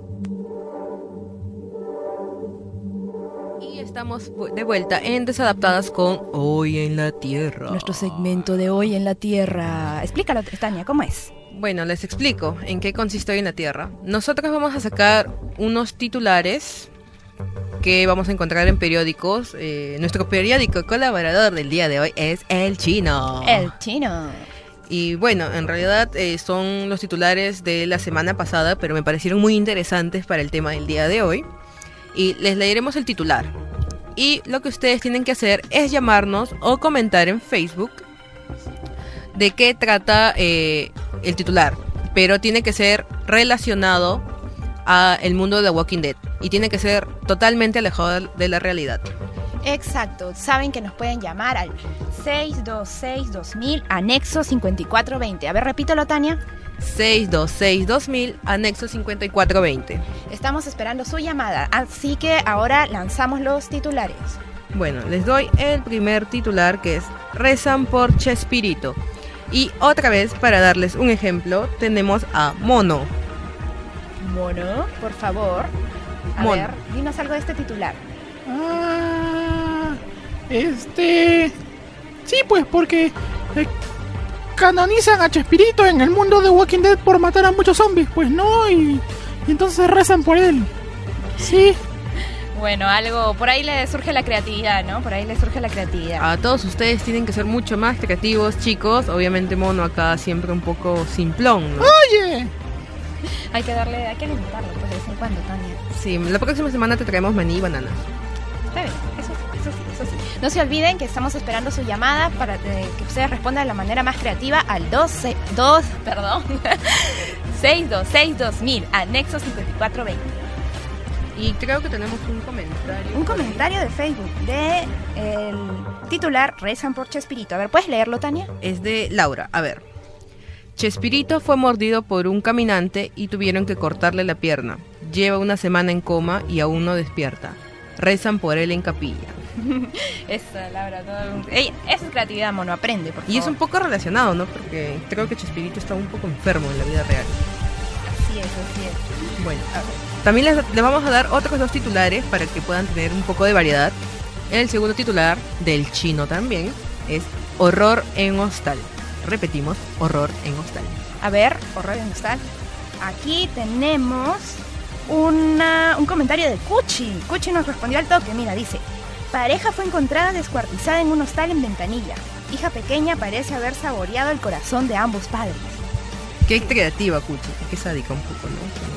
Y estamos de vuelta en Desadaptadas con Hoy en la Tierra. Nuestro segmento de Hoy en la Tierra. Explícalo, Tania, ¿cómo es? Bueno, les explico en qué consiste Hoy en la Tierra. Nosotros vamos a sacar unos titulares que vamos a encontrar en periódicos. Nuestro periódico colaborador del día de hoy es El Chino. El Chino. Y bueno, en realidad son los titulares de la semana pasada, pero me parecieron muy interesantes para el tema del día de hoy. Y les leeremos el titular. Y lo que ustedes tienen que hacer es llamarnos o comentar en Facebook de qué trata el titular. Pero tiene que ser relacionado a el mundo de The Walking Dead. Y tiene que ser totalmente alejado de la realidad. Exacto, saben que nos pueden llamar al 626-2000 anexo 5420. A ver, repítelo, Tania. 626-2000 anexo 5420. Estamos esperando su llamada, así que ahora lanzamos los titulares. Bueno, les doy el primer titular, que es Rezan por Chespirito. Y otra vez, para darles un ejemplo, tenemos a Mono. Mono, por favor. A Mono. ver, dinos algo de este titular. Sí, pues porque canonizan a Chespirito en el mundo de Walking Dead por matar a muchos zombies, pues no, y entonces rezan por él. Sí. Bueno, algo, por ahí le surge la creatividad, ¿no? Por ahí le surge la creatividad. A todos ustedes tienen que ser mucho más creativos, chicos. Obviamente Mono acá siempre un poco simplón, ¿no? ¡Oye! Hay que alimentarlo pues, de vez en cuando, Tania. Sí, la próxima semana te traemos maní y bananas. Está bien, eso sí. No se olviden que estamos esperando su llamada para que ustedes respondan de la manera más creativa al 626-2000, anexo 5420. Y creo que tenemos un comentario. Un comentario de Facebook de el titular Rezan por Chespirito. A ver, ¿puedes leerlo, Tania? Es de Laura. A ver. Chespirito fue mordido por un caminante y tuvieron que cortarle la pierna. Lleva una semana en coma y aún no despierta. Rezan por él en capilla. Esa, Laura, ey, esa es creatividad, Mono, aprende, por favor. Y es un poco relacionado, ¿no? Porque creo que Chespirito está un poco enfermo en la vida real. Así es. Bueno, también les vamos a dar otros dos titulares para que puedan tener un poco de variedad. El segundo titular, del Chino también, es Horror en Hostal. Repetimos, Horror en Hostal. A ver, Horror en Hostal. Aquí tenemos un comentario de Cuchi. Cuchi nos respondió al toque, mira, dice: pareja fue encontrada descuartizada en un hostal en Ventanilla. Hija pequeña parece haber saboreado el corazón de ambos padres. Qué creativa, Cuchi. Qué sádica un poco, ¿no?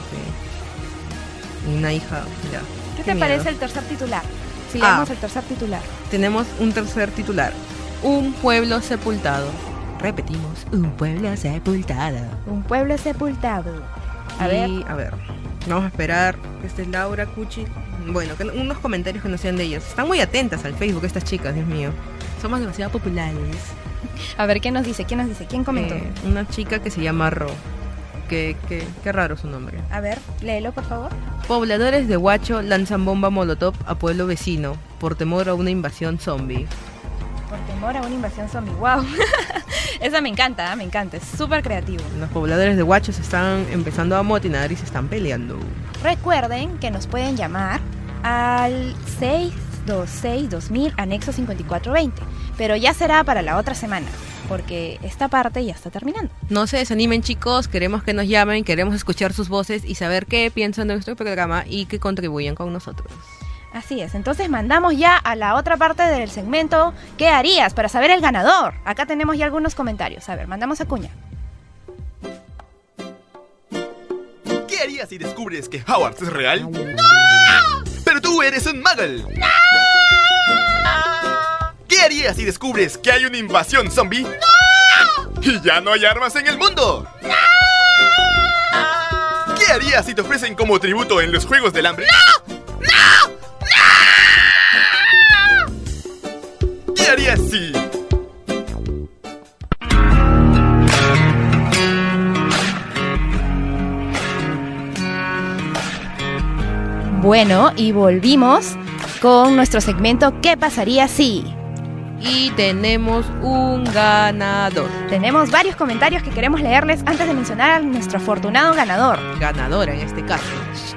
Una hija, ya. ¿Qué te miedo. parece el tercer titular? Si leemos el tercer titular. Tenemos un tercer titular. Un pueblo sepultado. Repetimos, un pueblo sepultado. Un pueblo sepultado. A ver, vamos a esperar que esté Laura, Cuchi. Bueno, unos comentarios que nos sean de ellos. Están muy atentas al Facebook estas chicas, Dios mío. Somos demasiado populares. A ver, ¿qué nos dice? ¿Quién comentó? Una chica que se llama Ro. Qué raro su nombre. A ver, léelo, por favor. Pobladores de Huacho lanzan bomba molotov a pueblo vecino por temor a una invasión zombie. Por temor a una invasión zombie. ¡Wow! Esa me encanta, es súper creativo. Los pobladores de Huacho se están empezando a amotinar y se están peleando. Recuerden que nos pueden llamar al 626-2000 anexo 5420, pero ya será para la otra semana, porque esta parte ya está terminando. No se desanimen, chicos, queremos que nos llamen, queremos escuchar sus voces y saber qué piensan de nuestro programa y que contribuyan con nosotros. Así es, entonces mandamos ya a la otra parte del segmento. ¿Qué harías para saber el ganador? Acá tenemos ya algunos comentarios. A ver, mandamos a Cuña. ¿Qué harías si descubres que Howard es real? ¡No! ¡Pero tú eres un muggle! ¡No! ¿Qué harías si descubres que hay una invasión zombie? ¡No! Y ya no hay armas en el mundo. ¡No! ¿Qué harías si te ofrecen como tributo en los Juegos del Hambre? ¡No! ¡No! ¡No! ¿Qué harías si...? Bueno, y volvimos con nuestro segmento ¿Qué pasaría si? Y tenemos un ganador. Tenemos varios comentarios que queremos leerles antes de mencionar a nuestro afortunado ganador. Ganadora en este caso.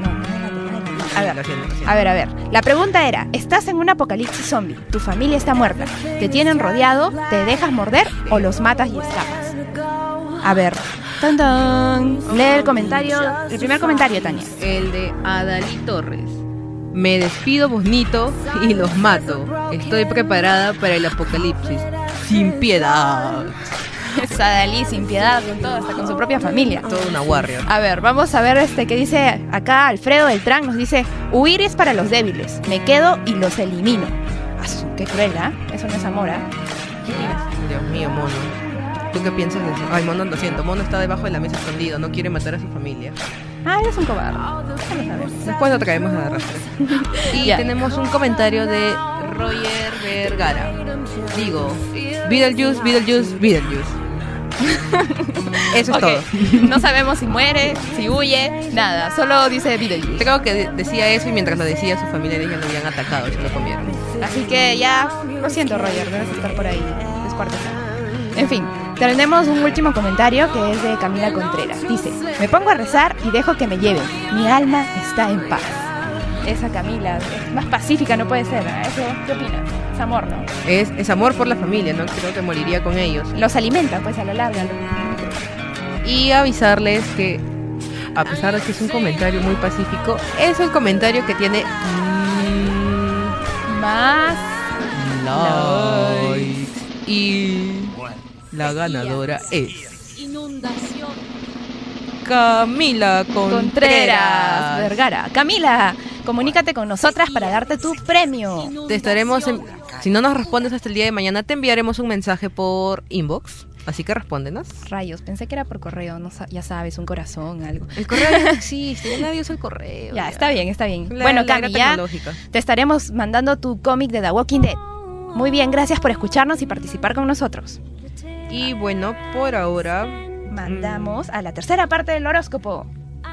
A ver. La pregunta era, estás en un apocalipsis zombie, tu familia está muerta, te tienen rodeado, te dejas morder o los matas y escapas. A ver, ¡tan, tan! Lee el primer comentario, Tania. El de Adalí Torres. Me despido bonito y los mato. Estoy preparada para el apocalipsis. Sin piedad. Es Adalí, sin piedad, con todo, hasta con su propia familia. Toda una warrior. A ver, vamos a ver qué dice acá Alfredo Beltrán. Nos dice, huir es para los débiles. Me quedo y los elimino. Qué cruel, ¿ah? Eso no es amor, ¿ah? ¿Qué opinas? Dios mío, Mono. ¿Tú qué piensas de eso? Ay, Mono, lo siento. Mono está debajo de la mesa escondido. No quiere matar a su familia. Ah, eres un cobarde. Déjalo saber. Después lo traemos a arrastre. Y tenemos un comentario de Roger Vergara. Digo, Beetlejuice. Eso es todo. No sabemos si muere, si huye, nada. Solo dice Beetlejuice. Creo que decía eso y mientras lo decía su familia ya lo habían atacado y se lo comieron. Así que ya, lo siento Roger, debes estar por ahí descuartizado. En fin, tenemos un último comentario que es de Camila Contreras. Dice, me pongo a rezar y dejo que me lleven. Mi alma está en paz. Esa Camila, es más pacífica no puede ser. ¿Eso qué opinas? Es amor, ¿no? Es amor por la familia, ¿no? Creo que moriría con ellos. Los alimenta, pues, a la larga. Y avisarles que, a pesar de que es un comentario muy pacífico, es el comentario que tiene... más... likes. Y... la ganadora es Camila Contreras Vergara. Camila, comunícate con nosotras para darte tu premio. Te estaremos si no nos respondes hasta el día de mañana, te enviaremos un mensaje por inbox. Así que respóndenos. Rayos, pensé que era por correo, no, ya sabes, un corazón, algo. El correo no existe, nadie usa el correo. Ya, está bien. Bueno, Cami, ya te estaremos mandando tu cómic de The Walking Dead. Muy bien, gracias por escucharnos y participar con nosotros. Y bueno, por ahora mandamos a la tercera parte del horóscopo.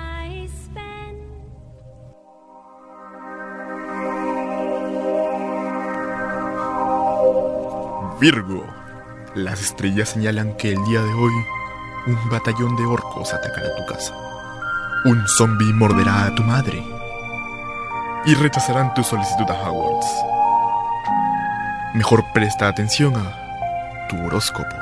Virgo, las estrellas señalan que el día de hoy un batallón de orcos atacará tu casa. Un zombie morderá a tu madre y rechazarán tu solicitud a Hogwarts. Mejor presta atención a tu horóscopo.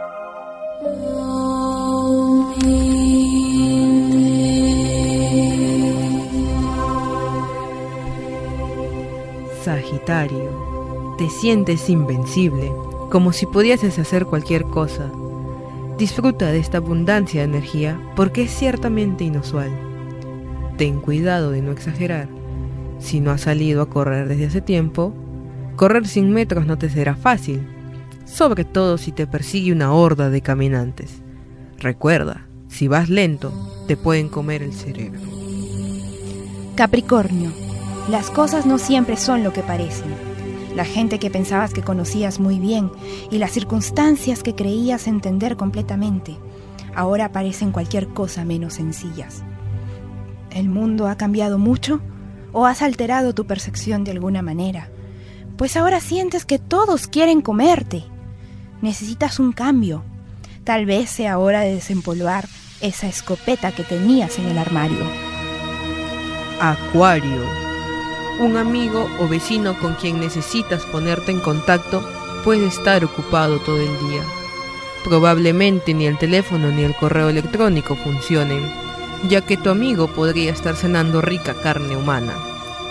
Sagitario, te sientes invencible, como si pudieses hacer cualquier cosa. Disfruta de esta abundancia de energía porque es ciertamente inusual. Ten cuidado de no exagerar. Si no has salido a correr desde hace tiempo, correr 100 metros no te será fácil, sobre todo si te persigue una horda de caminantes. Recuerda, si vas lento, te pueden comer el cerebro. Capricornio, las cosas no siempre son lo que parecen. La gente que pensabas que conocías muy bien y las circunstancias que creías entender completamente, ahora parecen cualquier cosa menos sencillas. ¿El mundo ha cambiado mucho o has alterado tu percepción de alguna manera? Pues ahora sientes que todos quieren comerte. Necesitas un cambio. Tal vez sea hora de desempolvar esa escopeta que tenías en el armario. Acuario, un amigo o vecino con quien necesitas ponerte en contacto puede estar ocupado todo el día. Probablemente ni el teléfono ni el correo electrónico funcionen, ya que tu amigo podría estar cenando rica carne humana.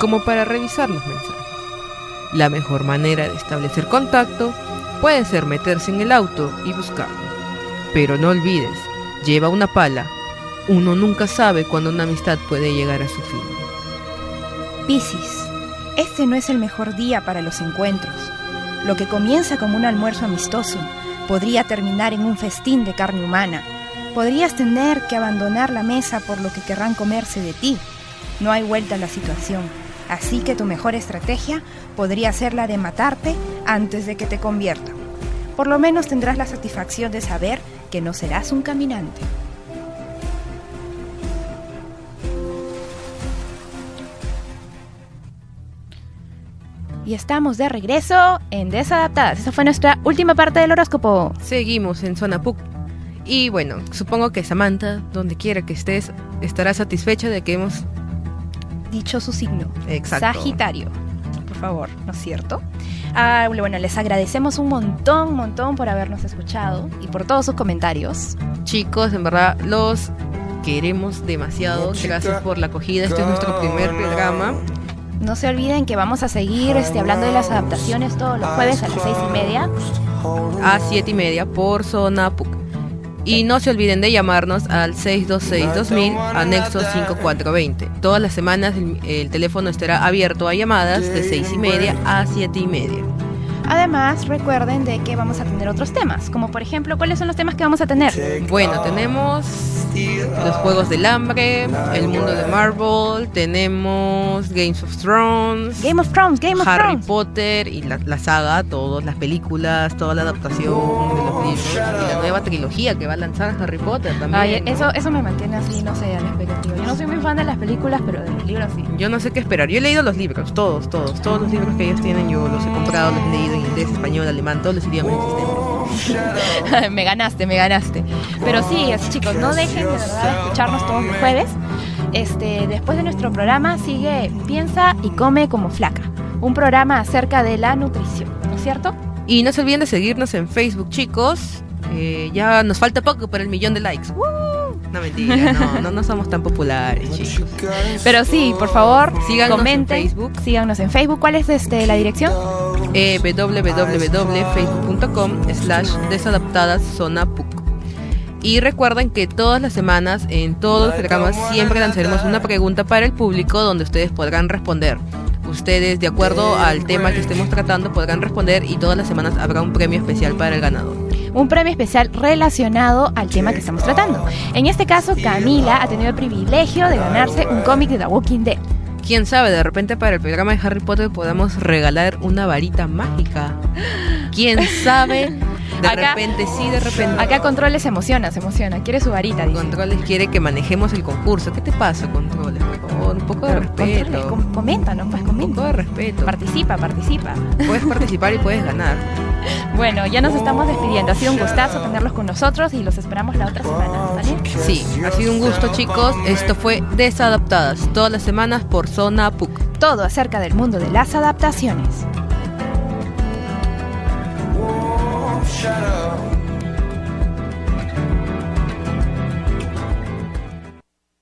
como para revisar los mensajes. La mejor manera de establecer contacto puede ser meterse en el auto y buscarlo. Pero no olvides, lleva una pala. Uno nunca sabe cuándo una amistad puede llegar a su fin. Piscis, este no es el mejor día para los encuentros. Lo que comienza como un almuerzo amistoso podría terminar en un festín de carne humana. Podrías tener que abandonar la mesa por lo que querrán comerse de ti. No hay vuelta a la situación, así que tu mejor estrategia podría ser la de matarte antes de que te conviertan. Por lo menos tendrás la satisfacción de saber que no serás un caminante. Y estamos de regreso en Desadaptadas. Esa fue nuestra última parte del horóscopo. Seguimos en Zona PUC. Y bueno, supongo que Samantha, donde quiera que estés, estará satisfecha de que hemos dicho su signo. Exacto. Sagitario. Por favor, ¿no es cierto? Bueno, les agradecemos un montón por habernos escuchado y por todos sus comentarios. Chicos, en verdad, los queremos demasiado. Gracias por la acogida. Este es nuestro primer programa. No se olviden que vamos a seguir hablando de las adaptaciones todos los jueves a las 6:30. A 7:30 por Zona PUC. Y no se olviden de llamarnos al 626-2000, anexo 5420. Todas las semanas el teléfono estará abierto a llamadas de 6:30 a 7:30. Además, recuerden de que vamos a tener otros temas, como por ejemplo, ¿cuáles son los temas que vamos a tener? Bueno, tenemos los Juegos del Hambre, el mundo de Marvel, tenemos Game of Thrones, Harry Potter y la saga, todas las películas, toda la adaptación de los libros y la nueva trilogía que va a lanzar Harry Potter también. Ay, eso me mantiene así, no sé, a la expectativa. Yo no soy muy fan de las películas, pero de los libros sí. Yo no sé qué esperar. Yo he leído los libros, todos los libros que ellos tienen, yo los he comprado, los he leído en inglés, español, alemán, todos los idiomas existentes. me ganaste. Pero sí, chicos, no dejen de verdad escucharnos todos los jueves. Después de nuestro programa sigue Piensa y Come como Flaca, un programa acerca de la nutrición, ¿no es cierto? Y no se olviden de seguirnos en Facebook, chicos. Ya nos falta poco para el 1.000.000 de likes. No, mentira, no somos tan populares, chicos. Pero sí, por favor, síganos, comenten, en Facebook. Síganos en Facebook. ¿Cuál es la dirección? www.facebook.com/desadaptadaszona.puc. Y recuerden que todas las semanas, en todos los programas, siempre lanzaremos una pregunta para el público donde ustedes podrán responder. Ustedes, de acuerdo al tema que estemos tratando, podrán responder y todas las semanas habrá un premio especial para el ganador. Un premio especial relacionado al tema que estamos tratando. En este caso, Camila ha tenido el privilegio de ganarse un cómic de The Walking Dead. Quién sabe, de repente para el programa de Harry Potter podamos regalar una varita mágica. Quién sabe, de repente. Acá Controles se emociona, quiere su varita, dice. Controles quiere que manejemos el concurso. ¿Qué te pasa, Controles? Por favor, un poco de respeto. Comenta, ¿no? Pues comenta. Un poco de respeto. Participa. Puedes participar y puedes ganar. Bueno, ya nos estamos despidiendo. Ha sido un gustazo tenerlos con nosotros y los esperamos la otra semana, ¿vale? Sí, ha sido un gusto, chicos. Esto fue Desadaptadas, todas las semanas por Zona PUC. Todo acerca del mundo de las adaptaciones. Shut up.